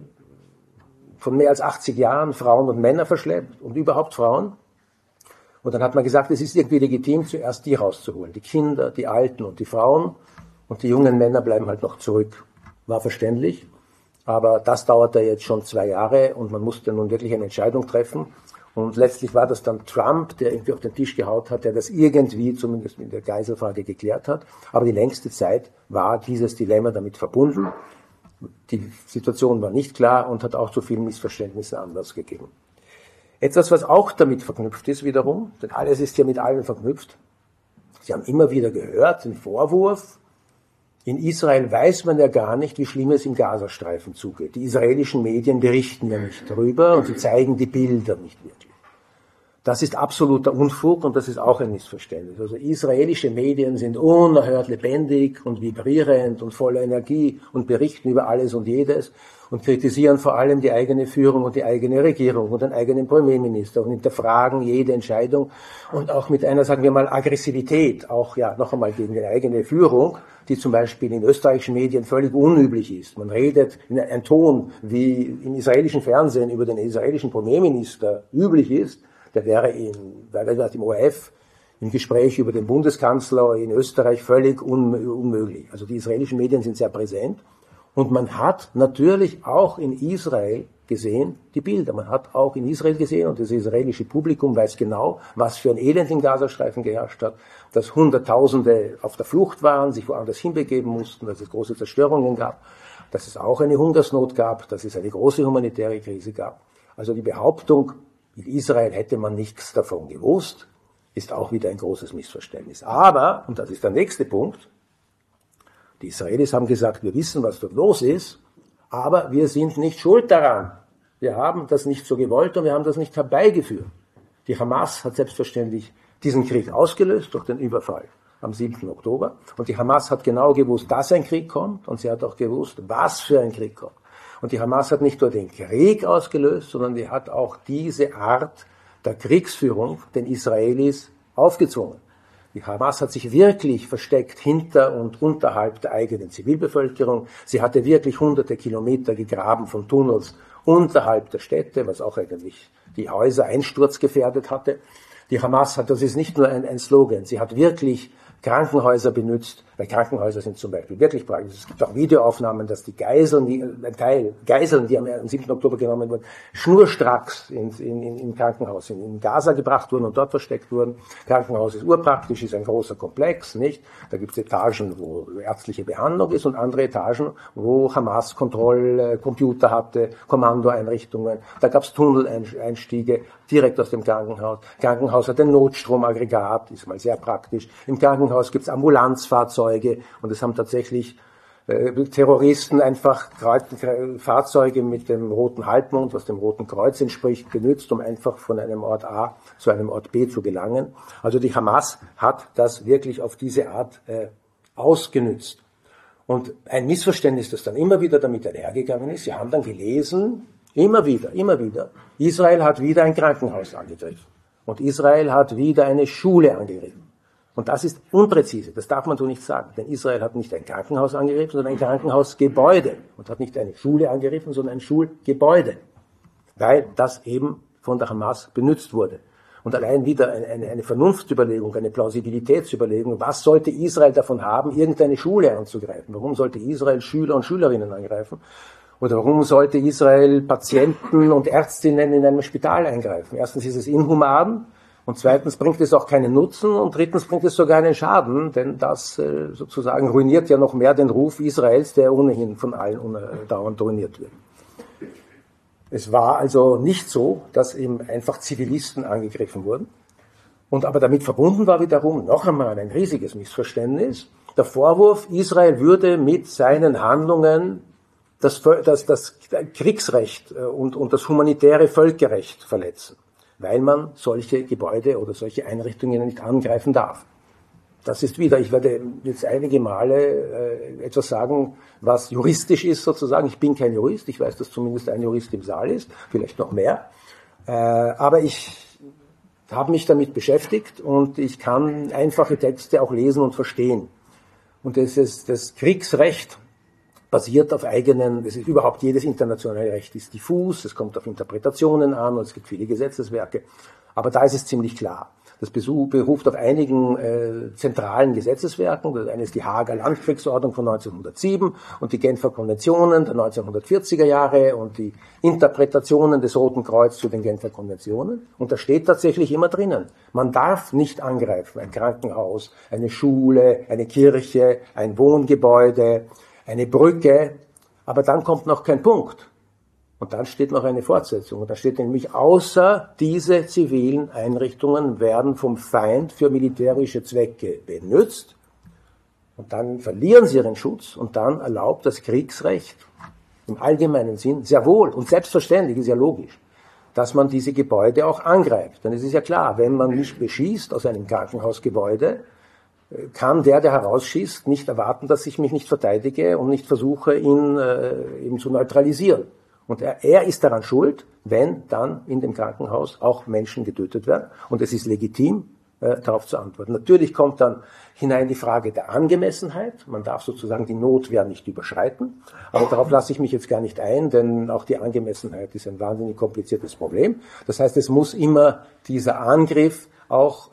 von mehr als 80 Jahren, Frauen und Männer verschleppt und überhaupt Frauen. Und dann hat man gesagt, es ist irgendwie legitim, zuerst die rauszuholen. Die Kinder, die Alten und die Frauen und die jungen Männer bleiben halt noch zurück. War verständlich, aber das dauerte jetzt schon 2 Jahre und man musste nun wirklich eine Entscheidung treffen. Und letztlich war das dann Trump, der irgendwie auf den Tisch gehaut hat, der das irgendwie zumindest mit der Geiselfrage geklärt hat. Aber die längste Zeit war dieses Dilemma damit verbunden. Die Situation war nicht klar und hat auch zu vielen Missverständnissen Anlass gegeben. Etwas, was auch damit verknüpft ist wiederum, denn alles ist ja mit allem verknüpft. Sie haben immer wieder gehört, den Vorwurf, in Israel weiß man ja gar nicht, wie schlimm es im Gazastreifen zugeht. Die israelischen Medien berichten ja nicht darüber und sie zeigen die Bilder nicht wirklich. Das ist absoluter Unfug und das ist auch ein Missverständnis. Also israelische Medien sind unerhört lebendig und vibrierend und voller Energie und berichten über alles und jedes und kritisieren vor allem die eigene Führung und die eigene Regierung und den eigenen Premierminister und hinterfragen jede Entscheidung und auch mit einer, sagen wir mal, Aggressivität, auch ja noch einmal gegen die eigene Führung, die zum Beispiel in österreichischen Medien völlig unüblich ist. Man redet in einem Ton, wie im israelischen Fernsehen über den israelischen Premierminister üblich ist. Der wäre im ORF im Gespräch über den Bundeskanzler in Österreich völlig unmöglich. Also die israelischen Medien sind sehr präsent. Und man hat natürlich auch in Israel gesehen, die Bilder. Man hat auch in Israel gesehen, und das israelische Publikum weiß genau, was für ein Elend im Gazastreifen geherrscht hat, dass Hunderttausende auf der Flucht waren, sich woanders hinbegeben mussten, dass es große Zerstörungen gab, dass es auch eine Hungersnot gab, dass es eine große humanitäre Krise gab. Also die Behauptung, in Israel hätte man nichts davon gewusst, ist auch wieder ein großes Missverständnis. Aber, und das ist der nächste Punkt, die Israelis haben gesagt, wir wissen, was dort los ist, aber wir sind nicht schuld daran. Wir haben das nicht so gewollt und wir haben das nicht herbeigeführt. Die Hamas hat selbstverständlich diesen Krieg ausgelöst durch den Überfall am 7. Oktober. Und die Hamas hat genau gewusst, dass ein Krieg kommt und sie hat auch gewusst, was für ein Krieg kommt. Und die Hamas hat nicht nur den Krieg ausgelöst, sondern die hat auch diese Art der Kriegsführung den Israelis aufgezwungen. Die Hamas hat sich wirklich versteckt hinter und unterhalb der eigenen Zivilbevölkerung. Sie hatte wirklich hunderte Kilometer gegraben von Tunnels unterhalb der Städte, was auch eigentlich die Häuser einsturzgefährdet hatte. Die Hamas hat, das ist nicht nur ein Slogan, sie hat wirklich Krankenhäuser benutzt, weil Krankenhäuser sind zum Beispiel wirklich praktisch. Es gibt auch Videoaufnahmen, dass die Geiseln, die am 7. Oktober genommen wurden, schnurstracks im Krankenhaus in Gaza gebracht wurden und dort versteckt wurden. Krankenhaus ist urpraktisch, ist ein großer Komplex, nicht? Da gibt es Etagen, wo ärztliche Behandlung ist und andere Etagen, wo Hamas Kontrollcomputer hatte, Kommandoeinrichtungen. Da gab es Tunneleinstiege direkt aus dem Krankenhaus. Krankenhaus hat ein Notstromaggregat, ist mal sehr praktisch. Im Krankenhaus gibt es Ambulanzfahrzeuge und es haben tatsächlich Terroristen einfach Fahrzeuge mit dem roten Halbmond, was dem Roten Kreuz entspricht, benutzt, um einfach von einem Ort A zu einem Ort B zu gelangen. Also die Hamas hat das wirklich auf diese Art ausgenützt. Und ein Missverständnis, das dann immer wieder damit einhergegangen ist, sie haben dann gelesen, immer wieder, Israel hat wieder ein Krankenhaus angegriffen. Und Israel hat wieder eine Schule angegriffen. Und das ist unpräzise, das darf man so nicht sagen. Denn Israel hat nicht ein Krankenhaus angegriffen, sondern ein Krankenhausgebäude. Und hat nicht eine Schule angegriffen, sondern ein Schulgebäude. Weil das eben von der Hamas benutzt wurde. Und allein wieder eine Vernunftsüberlegung, eine Plausibilitätsüberlegung, was sollte Israel davon haben, irgendeine Schule anzugreifen? Warum sollte Israel Schüler und Schülerinnen angreifen? Oder warum sollte Israel Patienten und Ärztinnen in einem Spital eingreifen? Erstens ist es inhuman und zweitens bringt es auch keinen Nutzen und drittens bringt es sogar einen Schaden, denn das sozusagen ruiniert ja noch mehr den Ruf Israels, der ohnehin von allen dauernd ruiniert wird. Es war also nicht so, dass eben einfach Zivilisten angegriffen wurden. Und aber damit verbunden war wiederum noch einmal ein riesiges Missverständnis. Der Vorwurf, Israel würde mit seinen Handlungen das Kriegsrecht und das humanitäre Völkerrecht verletzen, weil man solche Gebäude oder solche Einrichtungen nicht angreifen darf. Das ist wieder, ich werde jetzt einige Male etwas sagen, was juristisch ist sozusagen. Ich bin kein Jurist, ich weiß, dass zumindest ein Jurist im Saal ist, vielleicht noch mehr. Aber ich habe mich damit beschäftigt und ich kann einfache Texte auch lesen und verstehen. Und das Kriegsrecht basiert auf eigenen, es ist überhaupt jedes internationale Recht ist diffus, es kommt auf Interpretationen an und es gibt viele Gesetzeswerke. Aber da ist es ziemlich klar. Das beruft auf einigen zentralen Gesetzeswerken. Das eine ist die Haager Landkriegsordnung von 1907 und die Genfer Konventionen der 1940er Jahre und die Interpretationen des Roten Kreuz zu den Genfer Konventionen. Und da steht tatsächlich immer drinnen, man darf nicht angreifen, ein Krankenhaus, eine Schule, eine Kirche, ein Wohngebäude, eine Brücke. Aber dann kommt noch kein Punkt. Und dann steht noch eine Fortsetzung. Und da steht nämlich, außer diese zivilen Einrichtungen werden vom Feind für militärische Zwecke benutzt. Und dann verlieren sie ihren Schutz. Und dann erlaubt das Kriegsrecht im allgemeinen Sinn sehr wohl und selbstverständlich, ist ja logisch, dass man diese Gebäude auch angreift. Denn es ist ja klar, wenn man mich beschießt aus einem Krankenhausgebäude, kann der herausschießt, nicht erwarten, dass ich mich nicht verteidige und nicht versuche, ihn eben zu neutralisieren. Und er ist daran schuld, wenn dann in dem Krankenhaus auch Menschen getötet werden. Und es ist legitim, darauf zu antworten. Natürlich kommt dann hinein die Frage der Angemessenheit. Man darf sozusagen die Notwehr nicht überschreiten. Aber darauf lasse ich mich jetzt gar nicht ein, denn auch die Angemessenheit ist ein wahnsinnig kompliziertes Problem. Das heißt, es muss immer dieser Angriff auch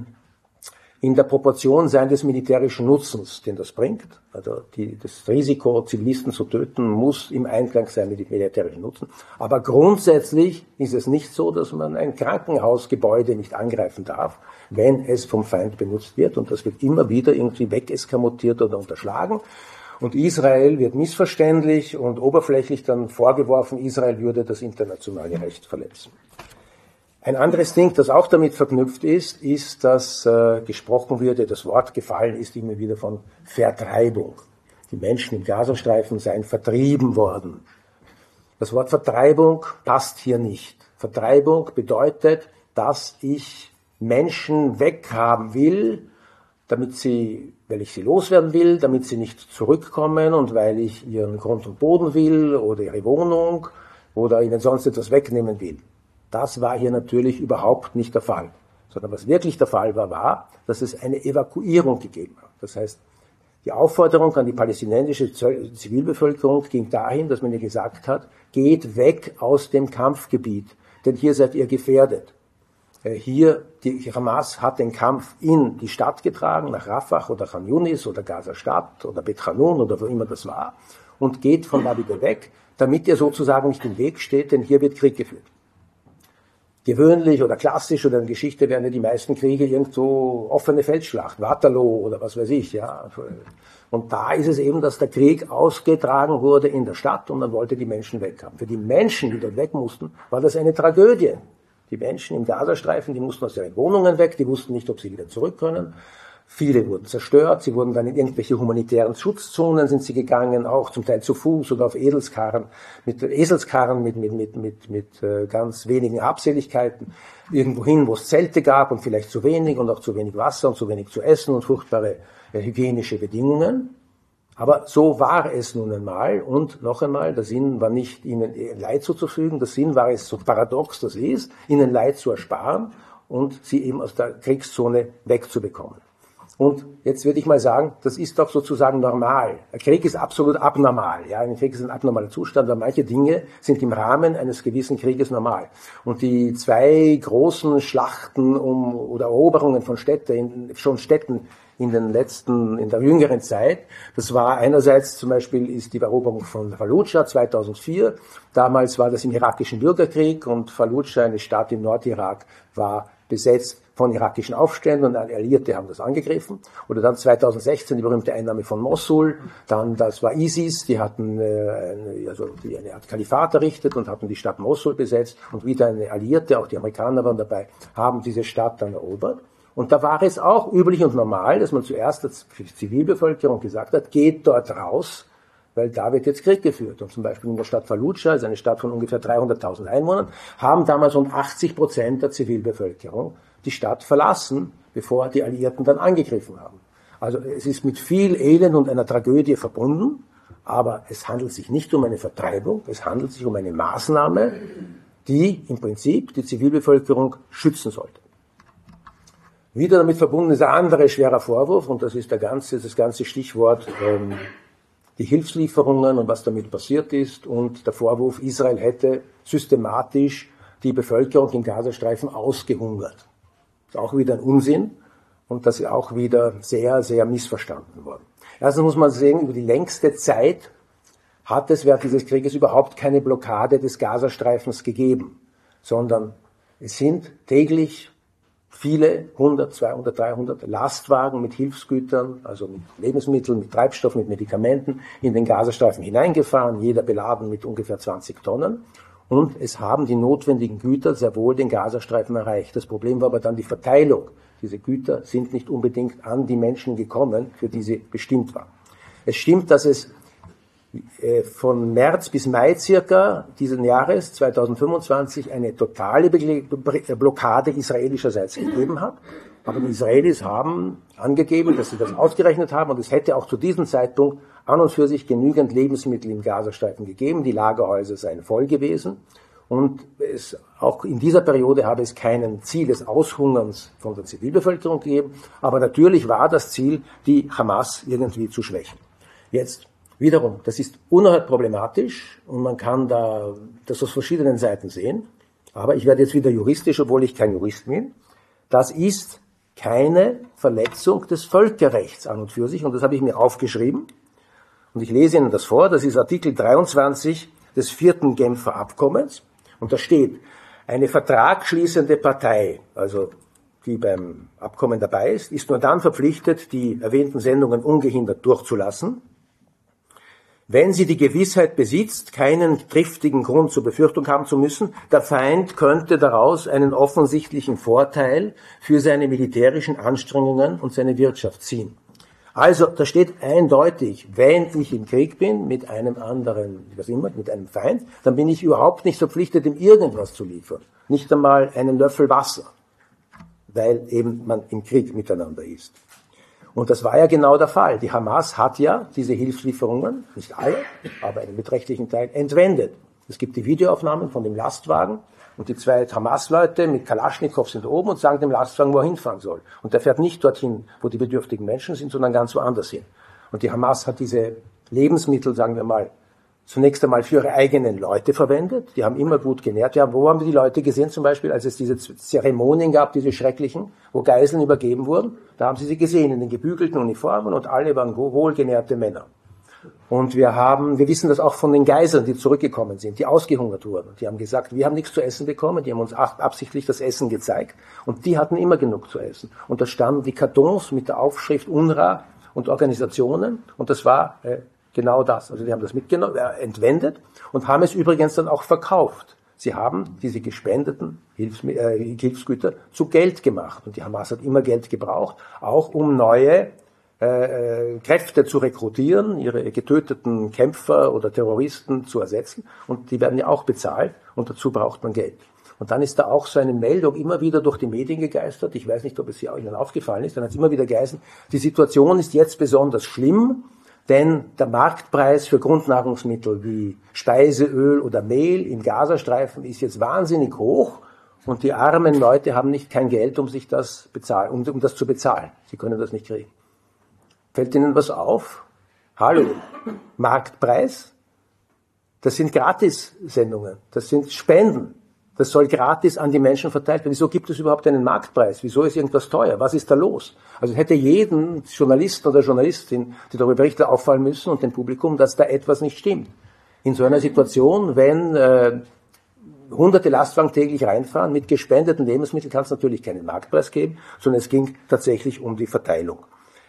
in der Proportion sein des militärischen Nutzens, den das bringt. Also das Risiko, Zivilisten zu töten, muss im Einklang sein mit dem militärischen Nutzen. Aber grundsätzlich ist es nicht so, dass man ein Krankenhausgebäude nicht angreifen darf, wenn es vom Feind benutzt wird. Und das wird immer wieder irgendwie wegeskamotiert oder unterschlagen. Und Israel wird missverständlich und oberflächlich dann vorgeworfen, Israel würde das internationale Recht verletzen. Ein anderes Ding, das auch damit verknüpft ist, dass gesprochen wird, das Wort gefallen ist immer wieder von Vertreibung. Die Menschen im Gazastreifen seien vertrieben worden. Das Wort Vertreibung passt hier nicht. Vertreibung bedeutet, dass ich Menschen weghaben will, weil ich sie loswerden will, damit sie nicht zurückkommen und weil ich ihren Grund und Boden will oder ihre Wohnung oder ihnen sonst etwas wegnehmen will. Das war hier natürlich überhaupt nicht der Fall. Sondern was wirklich der Fall war, dass es eine Evakuierung gegeben hat. Das heißt, die Aufforderung an die palästinensische Zivilbevölkerung ging dahin, dass man ihr gesagt hat, geht weg aus dem Kampfgebiet, denn hier seid ihr gefährdet. Die Hamas hat den Kampf in die Stadt getragen, nach Rafah oder Khan Yunis oder Gaza-Stadt oder Bet Hanun oder wo immer das war, und geht von da wieder weg, damit ihr sozusagen nicht im Weg steht, denn hier wird Krieg geführt. Gewöhnlich oder klassisch oder in der Geschichte werden ja die meisten Kriege irgendwo offene Feldschlacht, Waterloo oder was weiß ich, ja. Und da ist es eben, dass der Krieg ausgetragen wurde in der Stadt und man wollte die Menschen weghaben. Für die Menschen, die dort weg mussten, war das eine Tragödie. Die Menschen im Gazastreifen, die mussten aus ihren Wohnungen weg, die wussten nicht, ob sie wieder zurück können. Viele wurden zerstört, sie wurden dann in irgendwelche humanitären Schutzzonen sind sie gegangen, auch zum Teil zu Fuß oder auf Eselskarren mit ganz wenigen Habseligkeiten, irgendwohin, wo es Zelte gab und vielleicht zu wenig und auch zu wenig Wasser und zu wenig zu essen und furchtbare hygienische Bedingungen. Aber so war es nun einmal und noch einmal, der Sinn war nicht, ihnen Leid zuzufügen, der Sinn war es, so paradox das ist, ihnen Leid zu ersparen und sie eben aus der Kriegszone wegzubekommen. Und jetzt würde ich mal sagen, das ist doch sozusagen normal. Ein Krieg ist absolut abnormal. Ja, ein Krieg ist ein abnormaler Zustand, aber manche Dinge sind im Rahmen eines gewissen Krieges normal. Und die zwei großen Schlachten oder Eroberungen von Städten in der jüngeren Zeit, das war einerseits zum Beispiel ist die Eroberung von Fallujah 2004. Damals war das im irakischen Bürgerkrieg und Fallujah, eine Stadt im Nordirak, war besetzt von irakischen Aufständen und Alliierte haben das angegriffen. Oder dann 2016 die berühmte Einnahme von Mosul. Dann, das war ISIS, die hatten eine Art Kalifat errichtet und hatten die Stadt Mosul besetzt. Und wieder eine Alliierte, auch die Amerikaner waren dabei, haben diese Stadt dann erobert. Und da war es auch üblich und normal, dass man zuerst für die Zivilbevölkerung gesagt hat, geht dort raus, weil da wird jetzt Krieg geführt. Und zum Beispiel in der Stadt Fallujah, ist eine Stadt von ungefähr 300.000 Einwohnern, haben damals rund 80% der Zivilbevölkerung die Stadt verlassen, bevor die Alliierten dann angegriffen haben. Also es ist mit viel Elend und einer Tragödie verbunden, aber es handelt sich nicht um eine Vertreibung, es handelt sich um eine Maßnahme, die im Prinzip die Zivilbevölkerung schützen sollte. Wieder damit verbunden ist ein anderer schwerer Vorwurf, und das ist das ganze Stichwort die Hilfslieferungen und was damit passiert ist und der Vorwurf, Israel hätte systematisch die Bevölkerung im Gazastreifen ausgehungert. Das ist auch wieder ein Unsinn und das ist auch wieder sehr, sehr missverstanden worden. Erstens muss man sehen, über die längste Zeit hat es während dieses Krieges überhaupt keine Blockade des Gazastreifens gegeben, sondern es sind täglich viele 100, 200, 300 Lastwagen mit Hilfsgütern, also mit Lebensmitteln, mit Treibstoff, mit Medikamenten in den Gazastreifen hineingefahren, jeder beladen mit ungefähr 20 Tonnen. Und es haben die notwendigen Güter sehr wohl den Gazastreifen erreicht. Das Problem war aber dann die Verteilung. Diese Güter sind nicht unbedingt an die Menschen gekommen, für die sie bestimmt waren. Es stimmt, dass es von März bis Mai circa diesen Jahres, 2025, eine totale Blockade israelischerseits gegeben hat. Aber die Israelis haben angegeben, dass sie das ausgerechnet haben und es hätte auch zu diesem Zeitpunkt an und für sich genügend Lebensmittel im Gazastreifen gegeben. Die Lagerhäuser seien voll gewesen und auch in dieser Periode habe es kein Ziel des Aushungerns von der Zivilbevölkerung gegeben. Aber natürlich war das Ziel, die Hamas irgendwie zu schwächen. Jetzt wiederum, das ist unerhört problematisch und man kann das aus verschiedenen Seiten sehen. Aber ich werde jetzt wieder juristisch, obwohl ich kein Jurist bin. Das ist keine Verletzung des Völkerrechts an und für sich. Und das habe ich mir aufgeschrieben. Und ich lese Ihnen das vor. Das ist Artikel 23 des 4. Genfer Abkommens. Und da steht, eine vertragsschließende Partei, also die beim Abkommen dabei ist nur dann verpflichtet, die erwähnten Sendungen ungehindert durchzulassen, wenn sie die Gewissheit besitzt, keinen triftigen Grund zur Befürchtung haben zu müssen, der Feind könnte daraus einen offensichtlichen Vorteil für seine militärischen Anstrengungen und seine Wirtschaft ziehen. Also, da steht eindeutig, wenn ich im Krieg bin mit einem anderen, was immer, mit einem Feind, dann bin ich überhaupt nicht verpflichtet, ihm irgendwas zu liefern. Nicht einmal einen Löffel Wasser, weil eben man im Krieg miteinander ist. Und das war ja genau der Fall. Die Hamas hat ja diese Hilfslieferungen, nicht alle, aber einen beträchtlichen Teil, entwendet. Es gibt die Videoaufnahmen von dem Lastwagen und die zwei Hamas-Leute mit Kalaschnikow sind oben und sagen dem Lastwagen, wo er hinfahren soll. Und der fährt nicht dorthin, wo die bedürftigen Menschen sind, sondern ganz woanders hin. Und die Hamas hat diese Lebensmittel, sagen wir mal, zunächst einmal für ihre eigenen Leute verwendet. Die haben immer gut genährt. Ja, wo haben wir die Leute gesehen? Zum Beispiel, als es diese Zeremonien gab, diese schrecklichen, wo Geiseln übergeben wurden. Da haben sie gesehen in den gebügelten Uniformen und alle waren wohlgenährte Männer. Und wir wissen das auch von den Geiseln, die zurückgekommen sind, die ausgehungert wurden. Die haben gesagt, wir haben nichts zu essen bekommen. Die haben uns absichtlich das Essen gezeigt. Und die hatten immer genug zu essen. Und da standen die Kartons mit der Aufschrift UNRWA und Organisationen. Und das war genau das. Also die haben das mitgenommen, entwendet und haben es übrigens dann auch verkauft. Sie haben diese gespendeten Hilfsgüter zu Geld gemacht. Und die Hamas hat immer Geld gebraucht, auch um neue Kräfte zu rekrutieren, ihre getöteten Kämpfer oder Terroristen zu ersetzen. Und die werden ja auch bezahlt und dazu braucht man Geld. Und dann ist da auch so eine Meldung immer wieder durch die Medien gegeistert. Ich weiß nicht, ob es Ihnen aufgefallen ist. Dann hat es immer wieder geheißen, die Situation ist jetzt besonders schlimm, denn der Marktpreis für Grundnahrungsmittel wie Speiseöl oder Mehl im Gazastreifen ist jetzt wahnsinnig hoch und die armen Leute haben kein Geld, um sich das um das zu bezahlen. Sie können das nicht kriegen. Fällt Ihnen was auf? Hallo, Marktpreis? Das sind Gratissendungen, das sind Spenden. Das soll gratis an die Menschen verteilt werden. Wieso gibt es überhaupt einen Marktpreis? Wieso ist irgendwas teuer? Was ist da los? Also hätte jeden Journalisten oder Journalistin, die darüber berichtet, auffallen müssen und dem Publikum, dass da etwas nicht stimmt. In so einer Situation, wenn hunderte Lastwagen täglich reinfahren, mit gespendeten Lebensmitteln kann es natürlich keinen Marktpreis geben, sondern es ging tatsächlich um die Verteilung.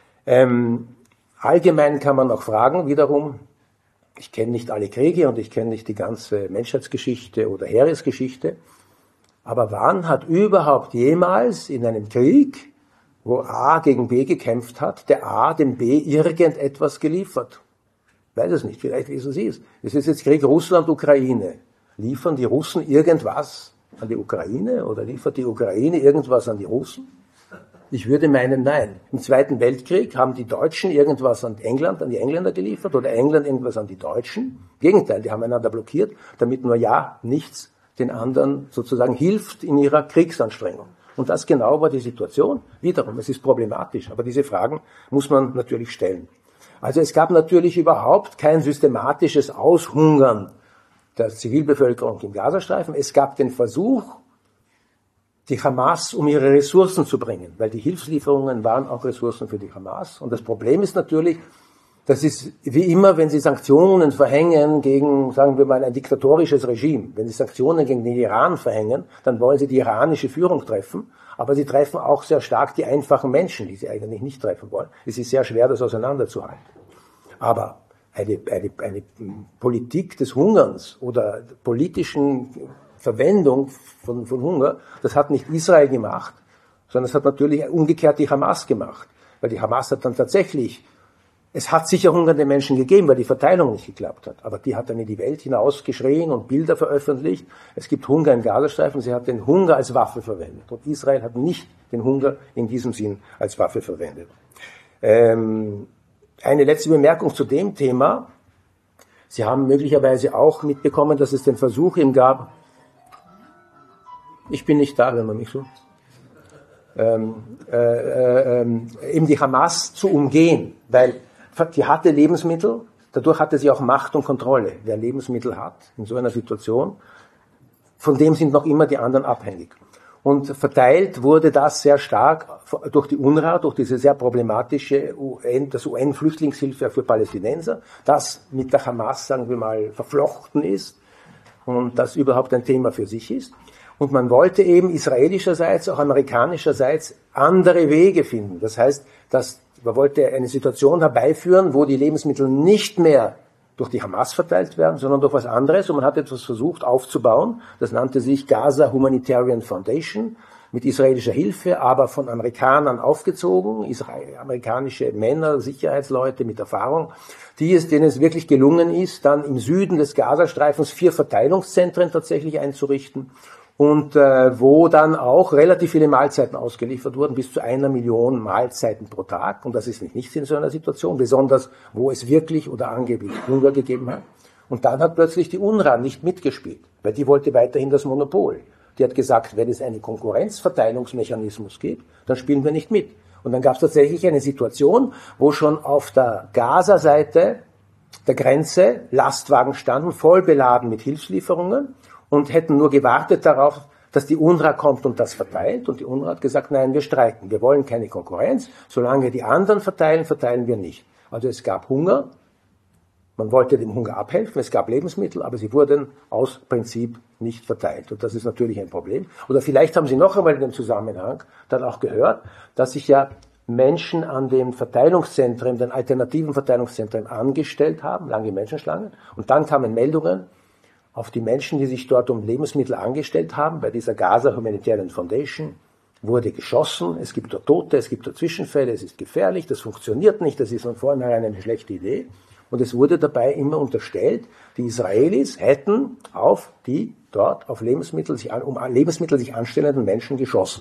Allgemein kann man auch fragen, wiederum, ich kenne nicht alle Kriege und ich kenne nicht die ganze Menschheitsgeschichte oder Heeresgeschichte, aber wann hat überhaupt jemals in einem Krieg, wo A gegen B gekämpft hat, der A dem B irgendetwas geliefert? Ich weiß es nicht, vielleicht wissen Sie es. Es ist jetzt Krieg Russland-Ukraine. Liefern die Russen irgendwas an die Ukraine oder liefert die Ukraine irgendwas an die Russen? Ich würde meinen, nein. Im Zweiten Weltkrieg haben die Deutschen irgendwas an England, an die Engländer geliefert oder England irgendwas an die Deutschen. Im Gegenteil, die haben einander blockiert, damit nur nichts den anderen sozusagen hilft in ihrer Kriegsanstrengung. Und das genau war die Situation. Wiederum, es ist problematisch, aber diese Fragen muss man natürlich stellen. Also es gab natürlich überhaupt kein systematisches Aushungern der Zivilbevölkerung im Gazastreifen. Es gab den Versuch, die Hamas um ihre Ressourcen zu bringen, weil die Hilfslieferungen waren auch Ressourcen für die Hamas. Und das Problem ist natürlich, das ist wie immer, wenn Sie Sanktionen verhängen gegen, sagen wir mal, ein diktatorisches Regime. Wenn Sie Sanktionen gegen den Iran verhängen, dann wollen Sie die iranische Führung treffen, aber Sie treffen auch sehr stark die einfachen Menschen, die Sie eigentlich nicht treffen wollen. Es ist sehr schwer, das auseinanderzuhalten. Aber eine Politik des Hungerns oder politischen Verwendung von Hunger, das hat nicht Israel gemacht, sondern es hat natürlich umgekehrt die Hamas gemacht. Weil die Hamas hat dann tatsächlich, es hat sicher hungernde Menschen gegeben, weil die Verteilung nicht geklappt hat. Aber die hat dann in die Welt hinausgeschrien und Bilder veröffentlicht. Es gibt Hunger im Gazastreifen, sie hat den Hunger als Waffe verwendet. Und Israel hat nicht den Hunger in diesem Sinn als Waffe verwendet. Eine letzte Bemerkung zu dem Thema. Sie haben möglicherweise auch mitbekommen, dass es den Versuch eben gab, ich bin nicht da, wenn man mich sucht, eben die Hamas zu umgehen, weil die hatte Lebensmittel, dadurch hatte sie auch Macht und Kontrolle. Wer Lebensmittel hat in so einer Situation, von dem sind noch immer die anderen abhängig. Und verteilt wurde das sehr stark durch die UNRWA, durch diese sehr problematische das UN-Flüchtlingshilfe für Palästinenser, das mit der Hamas, sagen wir mal, verflochten ist und das überhaupt ein Thema für sich ist. Und man wollte eben israelischerseits, auch amerikanischerseits andere Wege finden. Das heißt, man wollte eine Situation herbeiführen, wo die Lebensmittel nicht mehr durch die Hamas verteilt werden, sondern durch was anderes. Und man hat etwas versucht aufzubauen. Das nannte sich Gaza Humanitarian Foundation, mit israelischer Hilfe, aber von Amerikanern aufgezogen, amerikanische Männer, Sicherheitsleute mit Erfahrung, denen es wirklich gelungen ist, dann im Süden des Gazastreifens 4 Verteilungszentren tatsächlich einzurichten. Und wo dann auch relativ viele Mahlzeiten ausgeliefert wurden, bis zu 1 Million Mahlzeiten pro Tag. Und das ist nichts in so einer Situation, besonders wo es wirklich oder angeblich Hunger gegeben hat. Und dann hat plötzlich die UNRWA nicht mitgespielt, weil die wollte weiterhin das Monopol. Die hat gesagt, wenn es einen Konkurrenzverteilungsmechanismus gibt, dann spielen wir nicht mit. Und dann gab es tatsächlich eine Situation, wo schon auf der Gaza-Seite der Grenze Lastwagen standen, voll beladen mit Hilfslieferungen, und hätten nur gewartet darauf, dass die UNRWA kommt und das verteilt. Und die UNRWA hat gesagt, nein, wir streiken. Wir wollen keine Konkurrenz. Solange die anderen verteilen, verteilen wir nicht. Also es gab Hunger. Man wollte dem Hunger abhelfen. Es gab Lebensmittel, aber sie wurden aus Prinzip nicht verteilt. Und das ist natürlich ein Problem. Oder vielleicht haben Sie noch einmal in dem Zusammenhang dann auch gehört, dass sich ja Menschen an den Verteilungszentren, den alternativen Verteilungszentren angestellt haben, lange Menschenschlangen. Und dann kamen Meldungen auf die Menschen, die sich dort um Lebensmittel angestellt haben. Bei dieser Gaza Humanitarian Foundation wurde geschossen, es gibt dort Tote, es gibt dort Zwischenfälle, es ist gefährlich, das funktioniert nicht, das ist von vornherein eine schlechte Idee. Und es wurde dabei immer unterstellt, die Israelis hätten auf die dort um Lebensmittel sich anstellenden Menschen geschossen.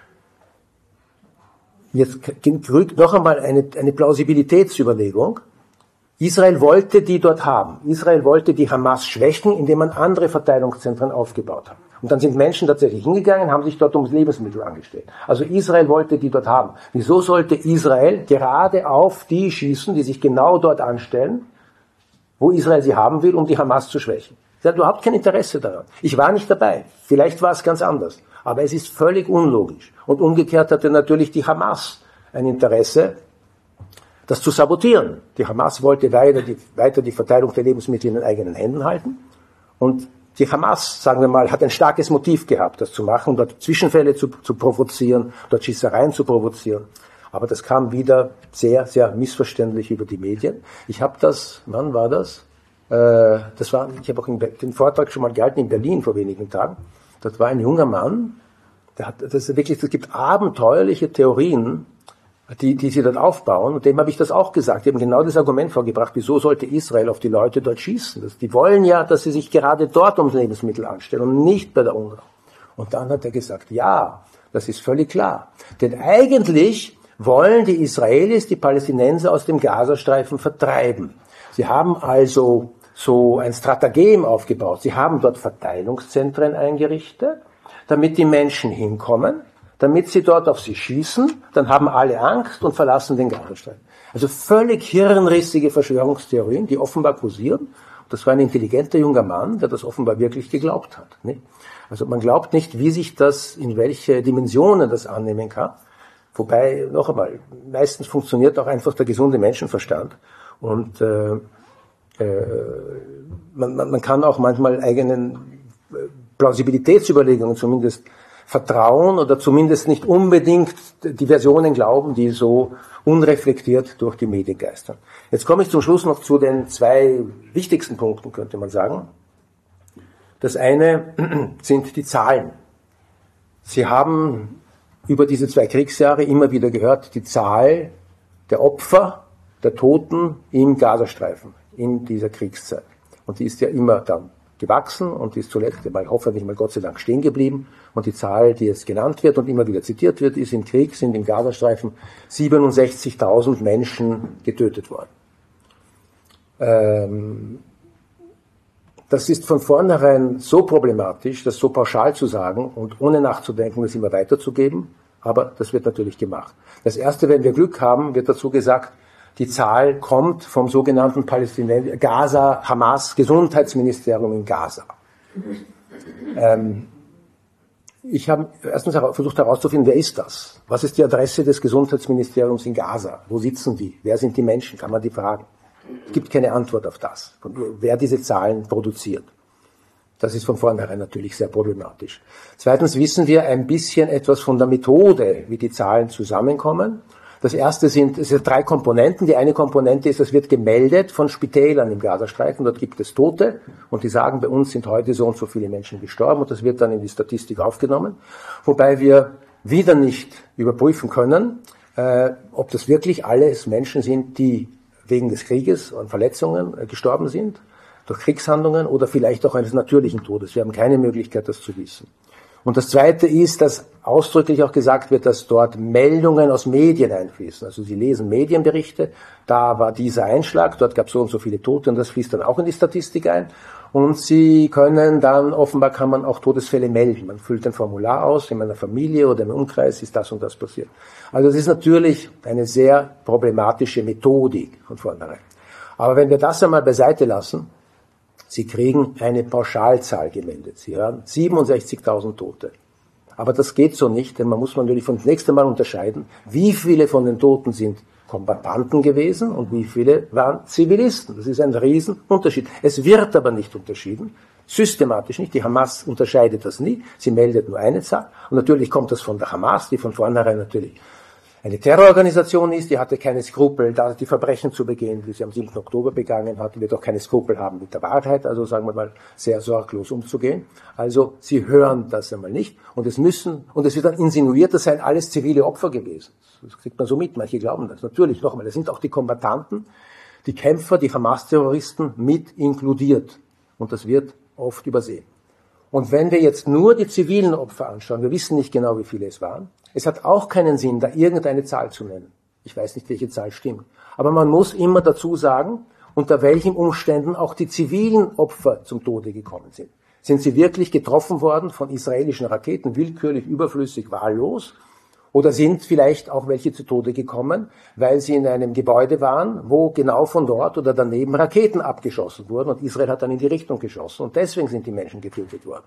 Jetzt rückt noch einmal eine Plausibilitätsüberlegung. Israel wollte die dort haben. Israel wollte die Hamas schwächen, indem man andere Verteilungszentren aufgebaut hat. Und dann sind Menschen tatsächlich hingegangen, haben sich dort ums Lebensmittel angestellt. Also Israel wollte die dort haben. Wieso sollte Israel gerade auf die schießen, die sich genau dort anstellen, wo Israel sie haben will, um die Hamas zu schwächen? Sie hat überhaupt kein Interesse daran. Ich war nicht dabei. Vielleicht war es ganz anders. Aber es ist völlig unlogisch. Und umgekehrt hatte natürlich die Hamas ein Interesse, das zu sabotieren. Die Hamas wollte weiter die Verteilung der Lebensmittel in den eigenen Händen halten. Und die Hamas, sagen wir mal, hat ein starkes Motiv gehabt, das zu machen, dort Zwischenfälle zu provozieren, dort Schießereien zu provozieren. Aber das kam wieder sehr, sehr missverständlich über die Medien. Ich habe das, wann war das? Ich habe auch den Vortrag schon mal gehalten in Berlin vor wenigen Tagen. Das war ein junger Mann, es gibt abenteuerliche Theorien, die sie dort aufbauen, und dem habe ich das auch gesagt. Die haben genau das Argument vorgebracht, wieso sollte Israel auf die Leute dort schießen? Die wollen ja, dass sie sich gerade dort ums Lebensmittel anstellen und nicht bei der UNRWA. Und dann hat er gesagt, ja, das ist völlig klar. Denn eigentlich wollen die Israelis die Palästinenser aus dem Gazastreifen vertreiben. Sie haben also so ein Stratagem aufgebaut. Sie haben dort Verteilungszentren eingerichtet, damit die Menschen hinkommen, damit sie dort auf sie schießen, dann haben alle Angst und verlassen den Gazastreifen. Also völlig hirnrissige Verschwörungstheorien, die offenbar kursieren. Das war ein intelligenter junger Mann, der das offenbar wirklich geglaubt hat. Nicht? Also man glaubt nicht, wie sich das, in welche Dimensionen das annehmen kann. Wobei, noch einmal, meistens funktioniert auch einfach der gesunde Menschenverstand. Und man kann auch manchmal eigenen Plausibilitätsüberlegungen zumindest vertrauen oder zumindest nicht unbedingt die Versionen glauben, die so unreflektiert durch die Medien geistern. Jetzt komme ich zum Schluss noch zu den zwei wichtigsten Punkten, könnte man sagen. Das eine sind die Zahlen. Sie haben über diese 2 Kriegsjahre immer wieder gehört, die Zahl der Opfer, der Toten im Gazastreifen in dieser Kriegszeit. Und die ist ja immer dann gewachsen und ist zuletzt hoffentlich mal Gott sei Dank stehen geblieben. Und die Zahl, die jetzt genannt wird und immer wieder zitiert wird, ist: im Krieg sind im Gazastreifen 67.000 Menschen getötet worden. Das ist von vornherein so problematisch, das so pauschal zu sagen und ohne nachzudenken, das immer weiterzugeben. Aber das wird natürlich gemacht. Das Erste, wenn wir Glück haben, wird dazu gesagt, die Zahl kommt vom sogenannten Gaza-Hamas-Gesundheitsministerium in Gaza. Ich habe erstens versucht herauszufinden, wer ist das? Was ist die Adresse des Gesundheitsministeriums in Gaza? Wo sitzen die? Wer sind die Menschen? Kann man die fragen? Es gibt keine Antwort auf das, wer diese Zahlen produziert. Das ist von vornherein natürlich sehr problematisch. Zweitens wissen wir ein bisschen etwas von der Methode, wie die Zahlen zusammenkommen. Das erste sind 3 Komponenten. Die eine Komponente ist, es wird gemeldet von Spitälern im Gazastreifen. Dort gibt es Tote und die sagen, bei uns sind heute so und so viele Menschen gestorben und das wird dann in die Statistik aufgenommen. Wobei wir wieder nicht überprüfen können, ob das wirklich alles Menschen sind, die wegen des Krieges und Verletzungen gestorben sind, durch Kriegshandlungen oder vielleicht auch eines natürlichen Todes. Wir haben keine Möglichkeit, das zu wissen. Und das Zweite ist, dass ausdrücklich auch gesagt wird, dass dort Meldungen aus Medien einfließen. Also Sie lesen Medienberichte, da war dieser Einschlag, dort gab es so und so viele Tote und das fließt dann auch in die Statistik ein. Und Sie können dann, offenbar kann man auch Todesfälle melden. Man füllt ein Formular aus, in meiner Familie oder im Umkreis ist das und das passiert. Also es ist natürlich eine sehr problematische Methodik von vornherein. Aber wenn wir das einmal beiseite lassen, Sie kriegen eine Pauschalzahl gemeldet. Sie hören 67.000 Tote. Aber das geht so nicht, denn man muss natürlich von nächstem Mal unterscheiden, wie viele von den Toten sind Kombattanten gewesen und wie viele waren Zivilisten. Das ist ein Riesenunterschied. Es wird aber nicht unterschieden, systematisch nicht. Die Hamas unterscheidet das nie. Sie meldet nur eine Zahl. Und natürlich kommt das von der Hamas, die von vornherein natürlich eine Terrororganisation ist, die hatte keine Skrupel, da die Verbrechen zu begehen, die sie am 7. Oktober begangen hat, die wird auch keine Skrupel haben mit der Wahrheit, also sagen wir mal, sehr sorglos umzugehen. Also sie hören das einmal nicht und es wird dann insinuiert, das seien alles zivile Opfer gewesen. Das kriegt man so mit, manche glauben das. Natürlich, nochmal, das sind auch die Kombattanten, die Kämpfer, die Hamas-Terroristen mit inkludiert und das wird oft übersehen. Und wenn wir jetzt nur die zivilen Opfer anschauen, wir wissen nicht genau, wie viele es waren, es hat auch keinen Sinn, da irgendeine Zahl zu nennen. Ich weiß nicht, welche Zahl stimmt. Aber man muss immer dazu sagen, unter welchen Umständen auch die zivilen Opfer zum Tode gekommen sind. Sind sie wirklich getroffen worden von israelischen Raketen, willkürlich, überflüssig, wahllos? Oder sind vielleicht auch welche zu Tode gekommen, weil sie in einem Gebäude waren, wo genau von dort oder daneben Raketen abgeschossen wurden und Israel hat dann in die Richtung geschossen und deswegen sind die Menschen getötet worden?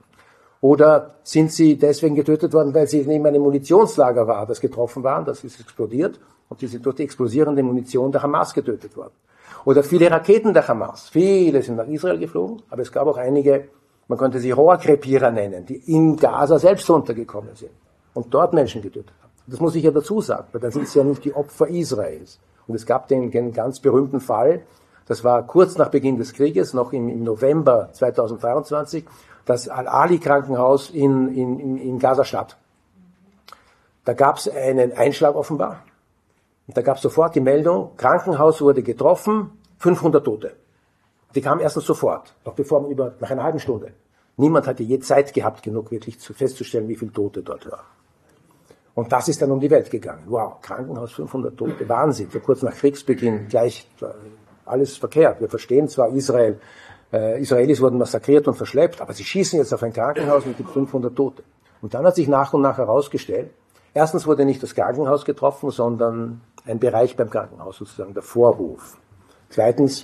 Oder sind sie deswegen getötet worden, weil sie neben einem Munitionslager war, das getroffen waren, das ist explodiert und sie sind durch die explosierende Munition der Hamas getötet worden? Oder viele Raketen der Hamas, viele sind nach Israel geflogen, aber es gab auch einige, man könnte sie Rohrkrepierer nennen, die in Gaza selbst runtergekommen sind und dort Menschen getötet haben. Das muss ich ja dazu sagen, weil dann sind es ja nicht die Opfer Israels. Und es gab den ganz berühmten Fall, das war kurz nach Beginn des Krieges, noch im November 2023, das Al-Ali-Krankenhaus in Gaza-Stadt. Da gab es einen Einschlag offenbar. Und da gab es sofort die Meldung, Krankenhaus wurde getroffen, 500 Tote. Die kamen erstens sofort, nach einer halben Stunde. Niemand hatte je Zeit gehabt, genug wirklich festzustellen, wie viele Tote dort waren. Und das ist dann um die Welt gegangen. Wow, Krankenhaus, 500 Tote, Wahnsinn. So kurz nach Kriegsbeginn gleich alles verkehrt. Wir verstehen zwar Israelis wurden massakriert und verschleppt, aber sie schießen jetzt auf ein Krankenhaus und es gibt 500 Tote. Und dann hat sich nach und nach herausgestellt, erstens wurde nicht das Krankenhaus getroffen, sondern ein Bereich beim Krankenhaus, sozusagen der Vorhof. Zweitens,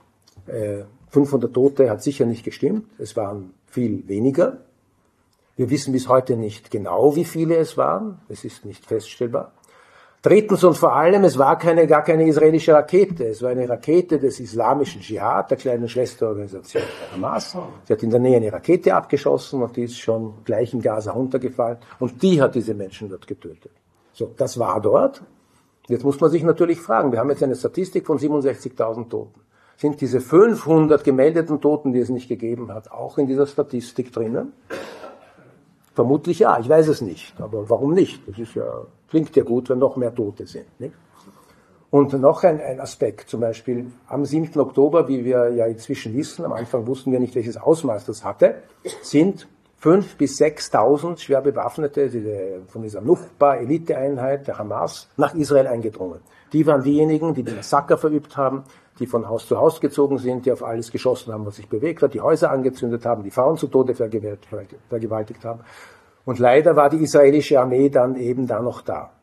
500 Tote hat sicher nicht gestimmt, es waren viel weniger. Wir wissen bis heute nicht genau, wie viele es waren, es ist nicht feststellbar. Drittens und vor allem, es war gar keine israelische Rakete, es war eine Rakete des islamischen Dschihad, der kleinen Schwesterorganisation der Hamas. Sie hat in der Nähe eine Rakete abgeschossen und die ist schon gleich in Gaza runtergefallen und die hat diese Menschen dort getötet. So, das war dort. Jetzt muss man sich natürlich fragen, wir haben jetzt eine Statistik von 67.000 Toten. Sind diese 500 gemeldeten Toten, die es nicht gegeben hat, auch in dieser Statistik drinnen? Vermutlich ja, ich weiß es nicht. Aber warum nicht? Das ist ja, klingt ja gut, wenn noch mehr Tote sind. Nicht? Und noch ein Aspekt, zum Beispiel am 7. Oktober, wie wir ja inzwischen wissen, am Anfang wussten wir nicht, welches Ausmaß das hatte, sind 5.000 bis 6.000 schwer Bewaffnete von dieser Nukba-Eliteeinheit der Hamas nach Israel eingedrungen. Die waren diejenigen, die den Massaker verübt haben, die von Haus zu Haus gezogen sind, die auf alles geschossen haben, was sich bewegt hat, die Häuser angezündet haben, die Frauen zu Tode vergewaltigt haben. Und leider war die israelische Armee dann eben noch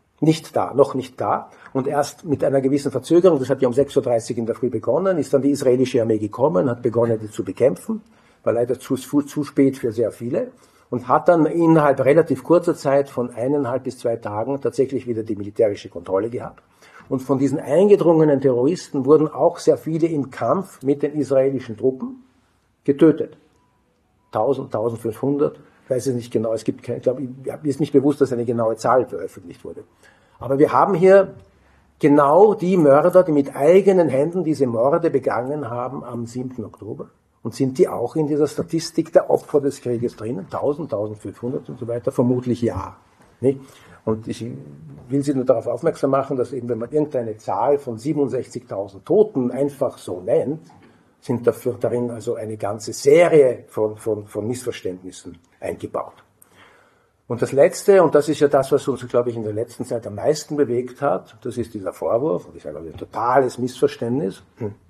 nicht da. Und erst mit einer gewissen Verzögerung, das hat ja um 6.30 Uhr in der Früh begonnen, ist dann die israelische Armee gekommen, hat begonnen, die zu bekämpfen, war leider zu spät für sehr viele, und hat dann innerhalb relativ kurzer Zeit von 1,5 bis 2 Tagen tatsächlich wieder die militärische Kontrolle gehabt. Und von diesen eingedrungenen Terroristen wurden auch sehr viele im Kampf mit den israelischen Truppen getötet. 1000, 1500, ich weiß es nicht genau, mir ist nicht bewusst, dass eine genaue Zahl veröffentlicht wurde. Aber wir haben hier genau die Mörder, die mit eigenen Händen diese Morde begangen haben am 7. Oktober. Und sind die auch in dieser Statistik der Opfer des Krieges drinnen? 1000, 1500 und so weiter? Vermutlich ja. Nicht? Und ich will Sie nur darauf aufmerksam machen, dass eben, wenn man irgendeine Zahl von 67.000 Toten einfach so nennt, sind dafür darin also eine ganze Serie von Missverständnissen eingebaut. Und das Letzte, und das ist ja das, was uns, glaube ich, in der letzten Zeit am meisten bewegt hat, das ist dieser Vorwurf, und ich sage ein totales Missverständnis,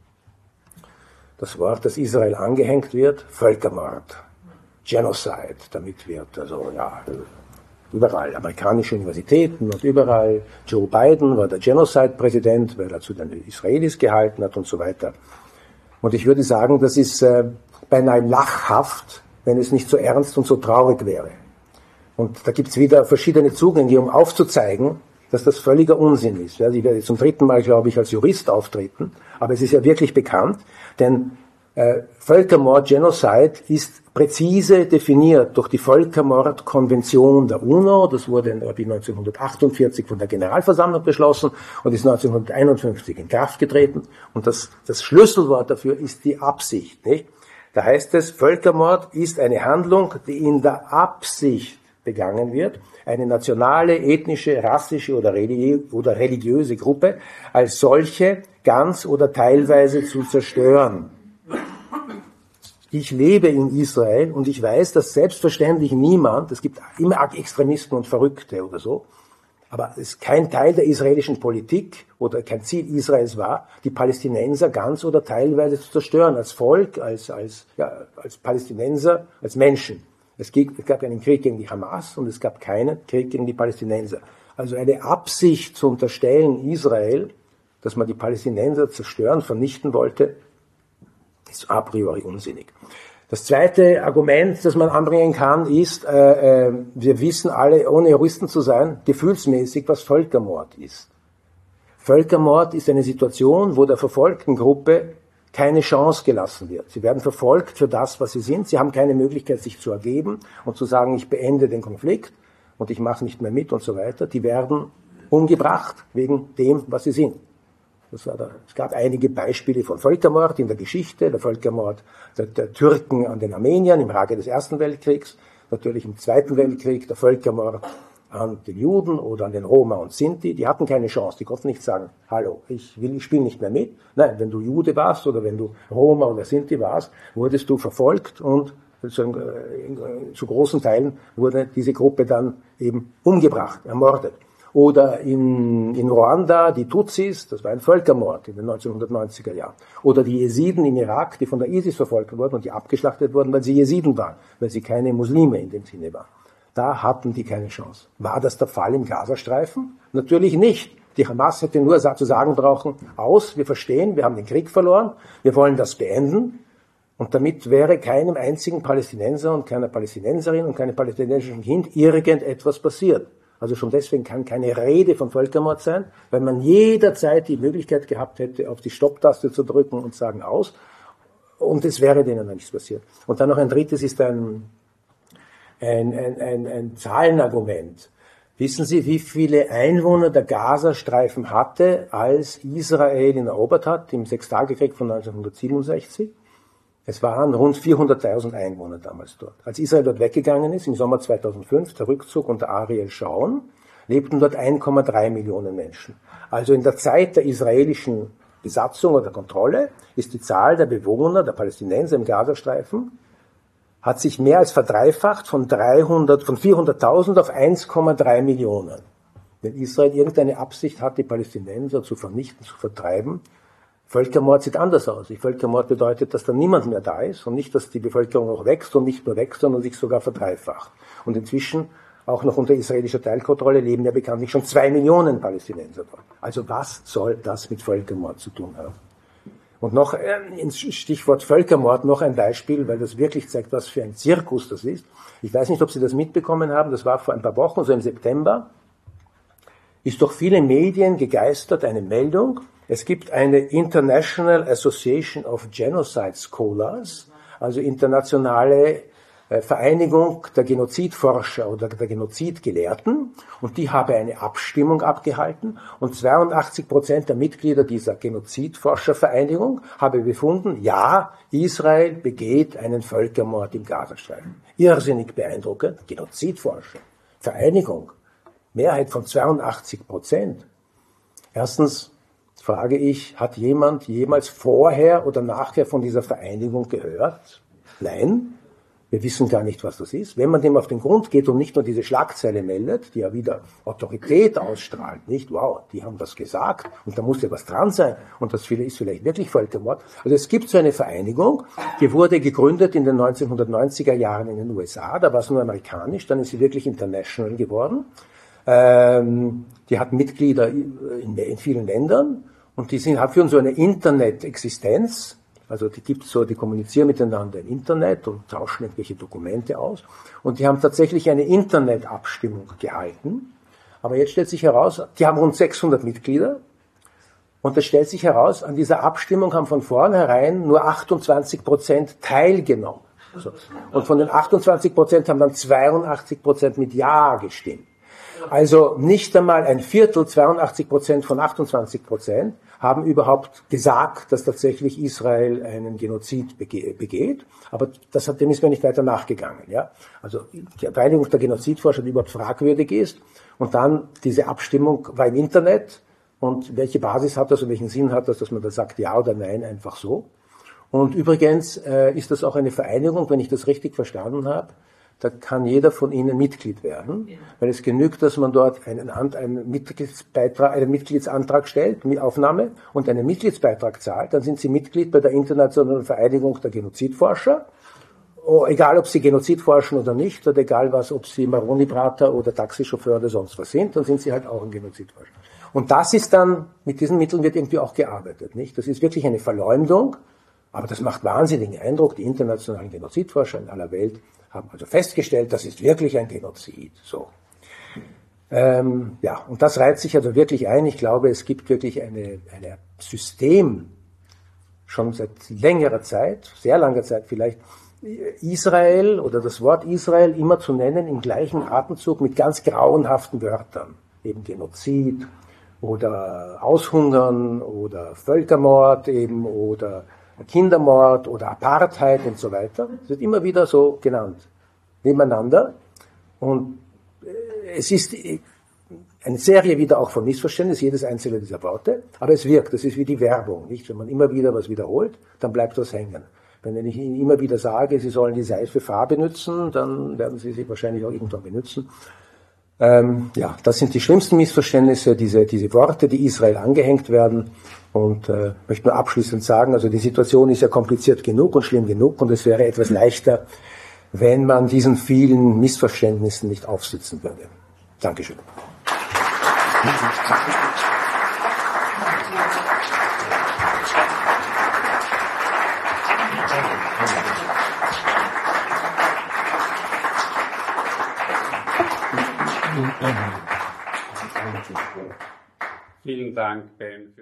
das Wort, das Israel angehängt wird, Völkermord, Genocide, damit wird also, ja, überall, amerikanische Universitäten und überall. Joe Biden war der Genocide-Präsident, weil er zu den Israelis gehalten hat und so weiter. Und ich würde sagen, das ist beinahe lachhaft, wenn es nicht so ernst und so traurig wäre. Und da gibt es wieder verschiedene Zugänge, um aufzuzeigen, dass das völliger Unsinn ist. Ich werde zum 3. Mal, glaube ich, als Jurist auftreten, aber es ist ja wirklich bekannt, denn Völkermord, Genocide ist präzise definiert durch die Völkermordkonvention der UNO. Das wurde 1948 von der Generalversammlung beschlossen und ist 1951 in Kraft getreten. Und das Schlüsselwort dafür ist die Absicht. Nicht? Da heißt es, Völkermord ist eine Handlung, die in der Absicht begangen wird, eine nationale, ethnische, rassische oder religiöse Gruppe als solche ganz oder teilweise zu zerstören. Ich lebe in Israel und ich weiß, dass selbstverständlich niemand, es gibt immer Extremisten und Verrückte oder so, aber es ist kein Teil der israelischen Politik oder kein Ziel Israels war, die Palästinenser ganz oder teilweise zu zerstören, als Volk, als Palästinenser, als Menschen. Es gab einen Krieg gegen die Hamas und es gab keinen Krieg gegen die Palästinenser. Also eine Absicht zu unterstellen Israel, dass man die Palästinenser zerstören, vernichten wollte, ist a priori unsinnig. Das zweite Argument, das man anbringen kann, ist, wir wissen alle, ohne Juristen zu sein, gefühlsmäßig, was Völkermord ist. Völkermord ist eine Situation, wo der verfolgten Gruppe keine Chance gelassen wird. Sie werden verfolgt für das, was sie sind. Sie haben keine Möglichkeit, sich zu ergeben und zu sagen, ich beende den Konflikt und ich mache nicht mehr mit und so weiter. Die werden umgebracht wegen dem, was sie sind. Es gab einige Beispiele von Völkermord in der Geschichte, der Völkermord der Türken an den Armeniern im Rahmen des Ersten Weltkriegs, natürlich im Zweiten Weltkrieg, der Völkermord an den Juden oder an den Roma und Sinti, die hatten keine Chance, die konnten nicht sagen, hallo, ich spiele nicht mehr mit. Nein, wenn du Jude warst oder wenn du Roma oder Sinti warst, wurdest du verfolgt und zu großen Teilen wurde diese Gruppe dann eben umgebracht, ermordet. Oder in Ruanda die Tutsis, das war ein Völkermord in den 1990er Jahren. Oder die Jesiden im Irak, die von der ISIS verfolgt wurden und die abgeschlachtet wurden, weil sie Jesiden waren, weil sie keine Muslime in dem Sinne waren. Da hatten die keine Chance. War das der Fall im Gazastreifen? Natürlich nicht. Die Hamas hätte nur zu sagen brauchen, wir verstehen, wir haben den Krieg verloren, wir wollen das beenden. Und damit wäre keinem einzigen Palästinenser und keiner Palästinenserin und keinem palästinensischen Kind irgendetwas passiert. Also schon deswegen kann keine Rede von Völkermord sein, weil man jederzeit die Möglichkeit gehabt hätte, auf die Stopptaste zu drücken und sagen aus. Und es wäre denen nichts passiert. Und dann noch ein drittes ist ein Zahlenargument. Wissen Sie, wie viele Einwohner der Gazastreifen hatte, als Israel ihn erobert hat, im Sechstagekrieg von 1967? Es waren rund 400.000 Einwohner damals dort. Als Israel dort weggegangen ist, im Sommer 2005, der Rückzug unter Ariel Sharon, lebten dort 1,3 Millionen Menschen. Also in der Zeit der israelischen Besatzung oder Kontrolle ist die Zahl der Bewohner, der Palästinenser im Gazastreifen, hat sich mehr als verdreifacht von 400.000 auf 1,3 Millionen. Wenn Israel irgendeine Absicht hat, die Palästinenser zu vernichten, zu vertreiben, Völkermord sieht anders aus. Völkermord bedeutet, dass dann niemand mehr da ist und nicht, dass die Bevölkerung auch wächst und nicht nur wächst, sondern sich sogar verdreifacht. Und inzwischen, auch noch unter israelischer Teilkontrolle, leben ja bekanntlich schon 2 Millionen Palästinenser dort. Also was soll das mit Völkermord zu tun haben? Und noch ins Stichwort Völkermord noch ein Beispiel, weil das wirklich zeigt, was für ein Zirkus das ist. Ich weiß nicht, ob Sie das mitbekommen haben, das war vor ein paar Wochen, so im September, ist durch viele Medien gegeistert eine Meldung. Es gibt eine International Association of Genocide Scholars, also internationale Vereinigung der Genozidforscher oder der Genozidgelehrten, und die habe eine Abstimmung abgehalten und 82% der Mitglieder dieser Genozidforschervereinigung habe befunden, ja, Israel begeht einen Völkermord im Gazastreifen. Irrsinnig beeindruckend, Genozidforscher, Vereinigung, Mehrheit von 82%. Erstens frage ich, hat jemand jemals vorher oder nachher von dieser Vereinigung gehört? Nein. Wir wissen gar nicht, was das ist. Wenn man dem auf den Grund geht und nicht nur diese Schlagzeile meldet, die ja wieder Autorität ausstrahlt, nicht, wow, die haben das gesagt und da muss ja was dran sein und das ist vielleicht wirklich Völkermord. Also es gibt so eine Vereinigung, die wurde gegründet in den 1990er Jahren in den USA, da war es nur amerikanisch, dann ist sie wirklich international geworden. Die hat Mitglieder in vielen Ländern und die führen so eine Internet-Existenz. Also die kommunizieren miteinander im Internet und tauschen irgendwelche Dokumente aus. Und die haben tatsächlich eine Internetabstimmung gehalten. Aber jetzt stellt sich heraus, die haben rund 600 Mitglieder. Und es stellt sich heraus, an dieser Abstimmung haben von vornherein nur 28% teilgenommen. Und von den 28% haben dann 82% mit Ja gestimmt. Also nicht einmal ein Viertel, 82% von 28%, haben überhaupt gesagt, dass tatsächlich Israel einen Genozid begeht. Aber dem ist man nicht weiter nachgegangen. Ja? Also die Vereinigung der Genozidforscher, die überhaupt fragwürdig ist. Und dann diese Abstimmung war im Internet. Und welche Basis hat das und welchen Sinn hat das, dass man da sagt ja oder nein, einfach so. Und übrigens ist das auch eine Vereinigung, wenn ich das richtig verstanden habe, da kann jeder von Ihnen Mitglied werden, weil es genügt, dass man dort einen Mitgliedsantrag stellt, mit Aufnahme, und einen Mitgliedsbeitrag zahlt, dann sind Sie Mitglied bei der Internationalen Vereinigung der Genozidforscher, egal ob Sie Genozid forschen oder nicht, oder egal ob Sie Maroni-Brater oder Taxichauffeur oder sonst was sind, dann sind Sie halt auch ein Genozidforscher. Und das ist dann, mit diesen Mitteln wird irgendwie auch gearbeitet, nicht? Das ist wirklich eine Verleumdung, aber das macht wahnsinnigen Eindruck. Die internationalen Genozidforscher in aller Welt haben also festgestellt, das ist wirklich ein Genozid. So. Ja, und das reiht sich also wirklich ein. Ich glaube, es gibt wirklich ein System, schon seit längerer Zeit, sehr langer Zeit vielleicht, Israel oder das Wort Israel immer zu nennen im gleichen Atemzug mit ganz grauenhaften Wörtern. Eben Genozid oder Aushungern oder Völkermord eben oder Kindermord oder Apartheid und so weiter. Es wird immer wieder so genannt, nebeneinander. Und es ist eine Serie wieder auch von Missverständnissen, jedes einzelne dieser Worte, aber es wirkt, das ist wie die Werbung, nicht? Wenn man immer wieder was wiederholt, dann bleibt das hängen. Wenn ich Ihnen immer wieder sage, Sie sollen die Seife Fahr benutzen, dann werden Sie sie wahrscheinlich auch irgendwann benutzen. Ja, das sind die schlimmsten Missverständnisse, diese Worte, die Israel angehängt werden. Und möchte nur abschließend sagen, also die Situation ist ja kompliziert genug und schlimm genug und es wäre etwas leichter, wenn man diesen vielen Missverständnissen nicht aufsitzen würde. Dankeschön. Vielen Dank, Ben.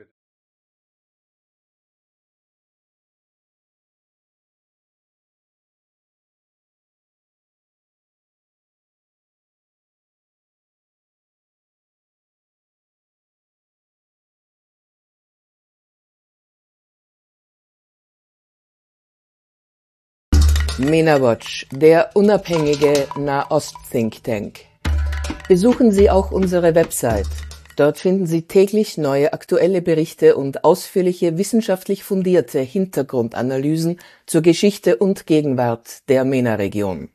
MENA-Watch, der unabhängige Nahost-Think Tank. Besuchen Sie auch unsere Website. Dort finden Sie täglich neue aktuelle Berichte und ausführliche wissenschaftlich fundierte Hintergrundanalysen zur Geschichte und Gegenwart der MENA-Region.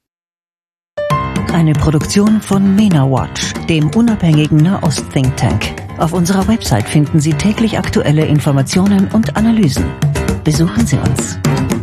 Eine Produktion von MENA-Watch, dem unabhängigen Nahost-Think Tank. Auf unserer Website finden Sie täglich aktuelle Informationen und Analysen. Besuchen Sie uns.